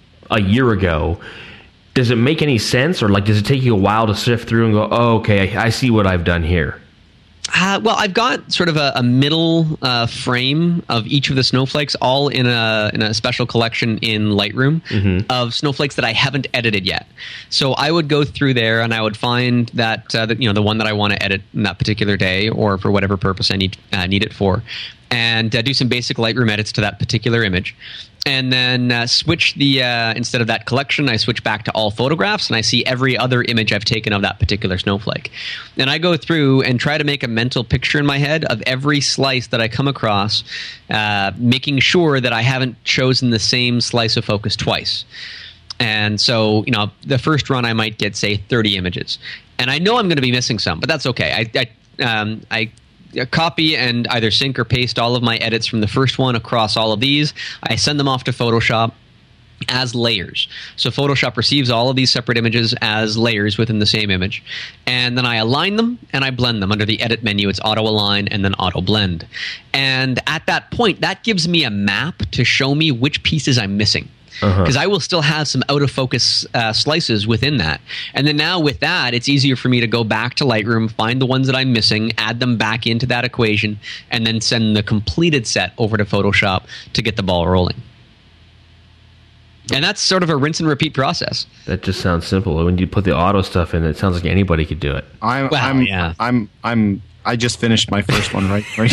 a year ago? Does it make any sense, or like does it take you a while to sift through and go, oh, okay, I, I see what I've done here? Uh, well, I've got sort of a, a middle uh, frame of each of the snowflakes, all in a in a special collection in Lightroom mm-hmm. of snowflakes that I haven't edited yet. So I would go through there and I would find that uh, the, you know the one that I want to edit in that particular day, or for whatever purpose I need uh, need it for, and uh, do some basic Lightroom edits to that particular image. And then uh, switch the, uh, instead of that collection, I switch back to all photographs, and I see every other image I've taken of that particular snowflake. And I go through and try to make a mental picture in my head of every slice that I come across, uh, making sure that I haven't chosen the same slice of focus twice. And so, you know, the first run I might get, say, thirty images. And I know I'm going to be missing some, but that's okay. I, I, um, I copy and either sync or paste all of my edits from the first one across all of these. I send them off to Photoshop as layers. So Photoshop receives all of these separate images as layers within the same image. And then I align them and I blend them. Under the edit menu, it's auto align and then auto blend. And at that point, that gives me a map to show me which pieces I'm missing. Because uh-huh. I will still have some out of focus uh, slices within that. And then now with that, it's easier for me to go back to Lightroom, find the ones that I'm missing, add them back into that equation, and then send the completed set over to Photoshop to get the ball rolling. And that's sort of a rinse and repeat process. That just sounds simple. When you put the auto stuff in, it sounds like anybody could do it. I'm, well, I'm, yeah. I'm, I'm, I just finished my first one right, right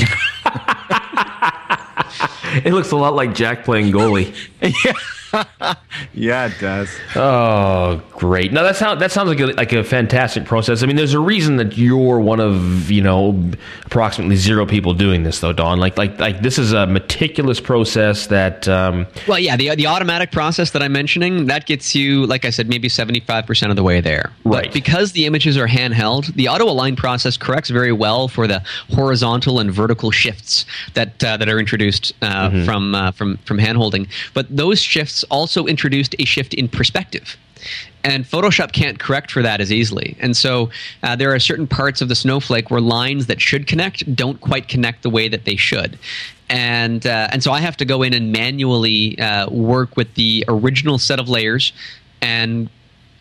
It looks a lot like Jack playing goalie. Yeah. Yeah, it does. Oh, great! Now that sounds that sounds like a, like a fantastic process. I mean, there's a reason that you're one of, you know, approximately zero people doing this, though, Don. Like like like this is a meticulous process that. Um, well, yeah, the the automatic process that I'm mentioning, that gets you, like I said, maybe seventy-five percent of the way there. Right. But because the images are handheld, the auto align process corrects very well for the horizontal and vertical shifts that uh, that are introduced uh, mm-hmm. from uh, from from handholding. But those shifts also introduced a shift in perspective. And Photoshop can't correct for that as easily. And so uh, there are certain parts of the snowflake where lines that should connect don't quite connect the way that they should. And uh, and so I have to go in and manually uh, work with the original set of layers and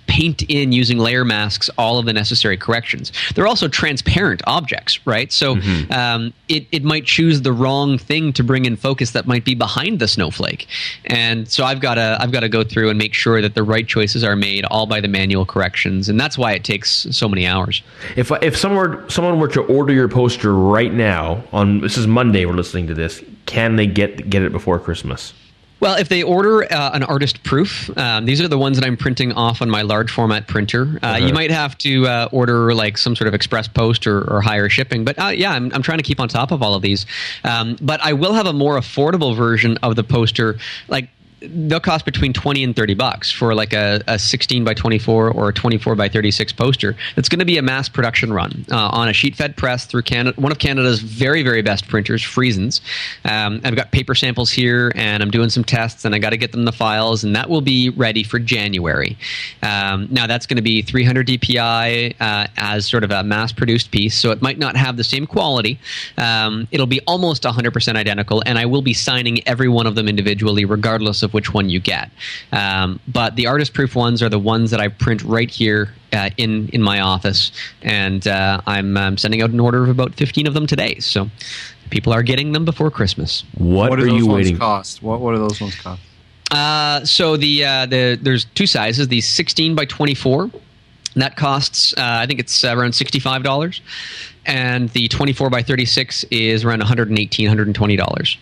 paint in using layer masks all of the necessary corrections. They're also transparent objects, right? So mm-hmm. um, it, it might choose the wrong thing to bring in focus that might be behind the snowflake. And so I've got to I've got to go through and make sure that the right choices are made all by the manual corrections, and that's why it takes so many hours. If if someone were, someone were to order your poster right now, on this is Monday we're listening to this, can they get get it before Christmas? Well, if they order uh, an artist proof, um, these are the ones that I'm printing off on my large format printer. Uh, uh-huh. You might have to uh, order like some sort of express post or, or higher shipping. But uh, yeah, I'm, I'm trying to keep on top of all of these. Um, but I will have a more affordable version of the poster. Like, they'll cost between twenty and thirty bucks for like a, a sixteen by twenty-four or a twenty-four by thirty-six poster. It's going to be a mass production run uh, on a sheet fed press through Canada, one of Canada's very, very best printers, Friesens. Um, I've got paper samples here, and I'm doing some tests, and I got to get them the files, and that will be ready for January. Um, now that's going to be three hundred D P I uh, as sort of a mass produced piece, so it might not have the same quality. Um, it'll be almost one hundred percent identical, and I will be signing every one of them individually, regardless of which one you get. Um, but the artist proof ones are the ones that I print right here uh, in in my office, and uh, I'm um, sending out an order of about fifteen of them today. So people are getting them before Christmas. What, what are those you ones waiting? Cost? What what do those ones cost? Uh, so the uh, the there's two sizes. The sixteen by twenty-four. That costs, uh, I think it's around sixty-five dollars, and the twenty-four by thirty-six is around one hundred eighteen dollars, one hundred twenty dollars.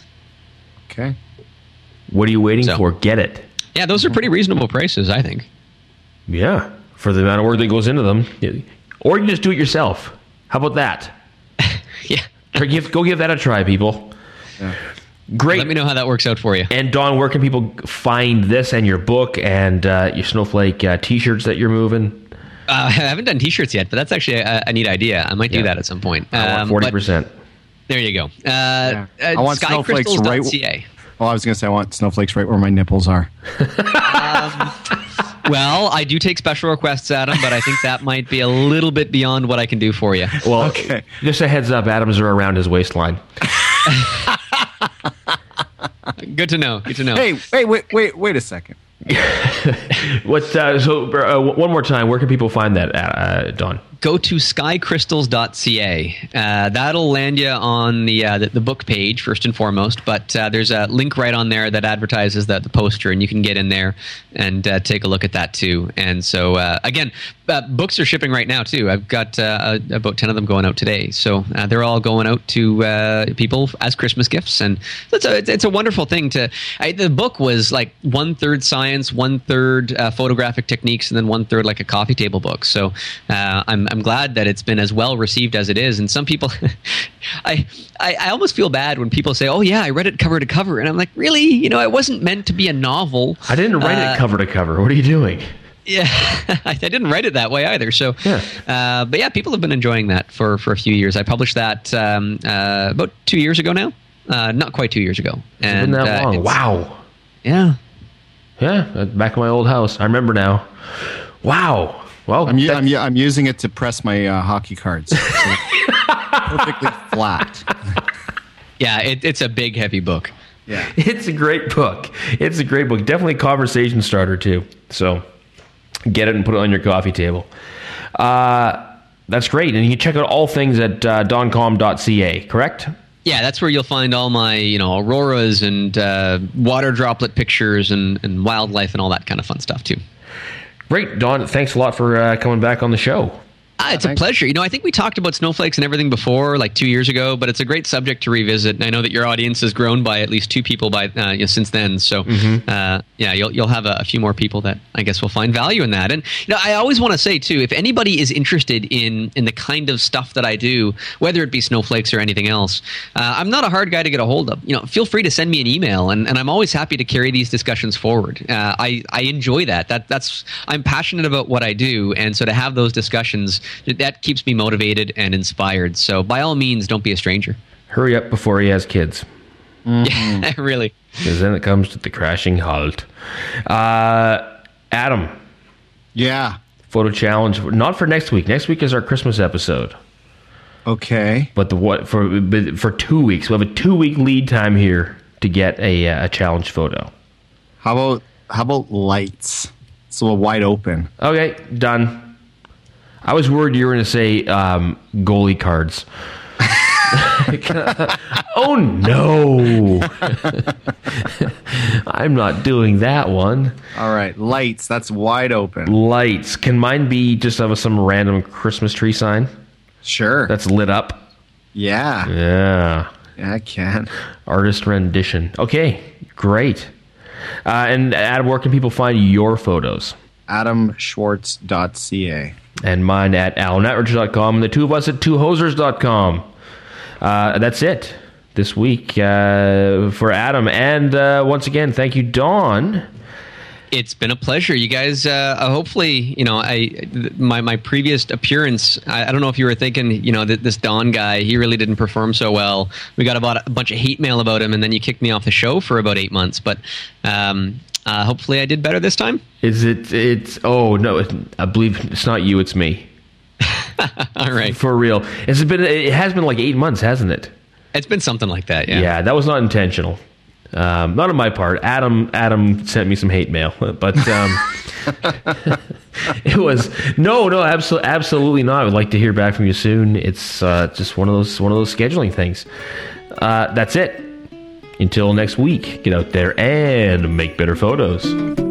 Okay. What are you waiting so, for? Get it. Yeah, those are pretty reasonable prices, I think. Yeah, for the amount of work that goes into them. Or you just do it yourself. How about that? Yeah. Give, go give that a try, people. Yeah. Great. Let me know how that works out for you. And Don, where can people find this and your book and uh, your Snowflake uh, T-shirts that you're moving? Uh, I haven't done T-shirts yet, but that's actually a, a neat idea. I might do yeah. that at some point. I want forty percent. Um, there you go. Uh, yeah. uh, I want snowflakes right. Well, I was going to say I want snowflakes right where my nipples are. um, well, I do take special requests, Adam, but I think that might be a little bit beyond what I can do for you. Well, okay. Just a heads up, Adams are around his waistline. Good to know. Good to know. Hey, wait, wait, wait, wait a second. what? Uh, so, uh, one more time, where can people find that, uh, Don? Go to sky crystals dot c a. Uh, that'll land you on the, uh, the the book page first and foremost. But uh, there's a link right on there that advertises the, the poster, and you can get in there and uh, take a look at that too. And so uh, again, uh, books are shipping right now too. I've got uh, about ten of them going out today, so uh, they're all going out to uh, people as Christmas gifts, and it's a it's a wonderful thing to. I, the book was like one third science, one third uh, photographic techniques, and then one third like a coffee table book. So uh, I'm. I'm glad that it's been as well received as it is. And some people, I, I I almost feel bad when people say, "Oh yeah, I read it cover to cover," and I'm like, really? You know, it wasn't meant to be a novel. I didn't write uh, it cover to cover. What are you doing? Yeah, I didn't write it that way either. So, yeah. Uh, but yeah, people have been enjoying that for, for a few years. I published that um, uh, about two years ago now. Uh, not quite two years ago. And been that long. Uh, wow. Yeah. Yeah, back in my old house. I remember now. Wow. Well, I'm, I'm, I'm using it to press my uh, hockey cards. So perfectly flat. Yeah, it, it's a big, heavy book. Yeah, it's a great book. It's a great book. Definitely a conversation starter too. So get it and put it on your coffee table. Uh, that's great. And you can check out all things at uh, don com dot c a, correct? Yeah, that's where you'll find all my, you know, auroras and uh, water droplet pictures and, and wildlife and all that kind of fun stuff too. Great, Don. Thanks a lot for uh, coming back on the show. Ah, it's a pleasure. You know, I think we talked about snowflakes and everything before, like two years ago, but it's a great subject to revisit. And I know that your audience has grown by at least two people by uh, you know, since then. So, mm-hmm. uh, yeah, you'll you'll have a, a few more people that I guess will find value in that. And you know, I always want to say too, if anybody is interested in in the kind of stuff that I do, whether it be snowflakes or anything else, uh, I'm not a hard guy to get a hold of. You know, feel free to send me an email, and, and I'm always happy to carry these discussions forward. Uh, I I enjoy that. That that's I'm passionate about what I do, and so to have those discussions, that keeps me motivated and inspired. So by all means, don't be a stranger. Hurry up before he has kids. Mm-hmm. Yeah, really. Because then it comes to the crashing halt. Uh, Adam. Yeah. Photo challenge. Not for next week. Next week is our Christmas episode. Okay. But the what for for two weeks. We have a two week lead time here to get a a challenge photo. How about how about lights? So wide open. Okay, done. I was worried you were going to say um, goalie cards. Oh no! I'm not doing that one. All right, lights. That's wide open. Lights. Can mine be just of some random Christmas tree sign Sure. that's lit up? yeah. Yeah. Yeah, I can. Artist rendition. Okay, great. Uh, and Adam, where can people find your photos? adam schwartz dot c a. And mine at alan atridge dot com, and the two of us at two hosers dot com. Uh, that's it this week uh, for Adam. And uh, once again, thank you, Dawn. It's been a pleasure, you guys. Uh, hopefully, you know, I my my previous appearance. I, I don't know if you were thinking, you know, that this Don guy, he really didn't perform so well. We got about a bunch of hate mail about him, and then you kicked me off the show for about eight months. But um, uh, hopefully, I did better this time. Is it? It's oh no, it, I believe it's not you. It's me. All right, for real. Has it been? It has been like eight months, hasn't it? It's been something like that. Yeah. Yeah, that was not intentional. Um, not on my part. Adam Adam sent me some hate mail, but um, it was no, no, absolutely, absolutely not. I would like to hear back from you soon. It's uh, just one of those one of those scheduling things. Uh, that's it. Until next week, get out there and make better photos.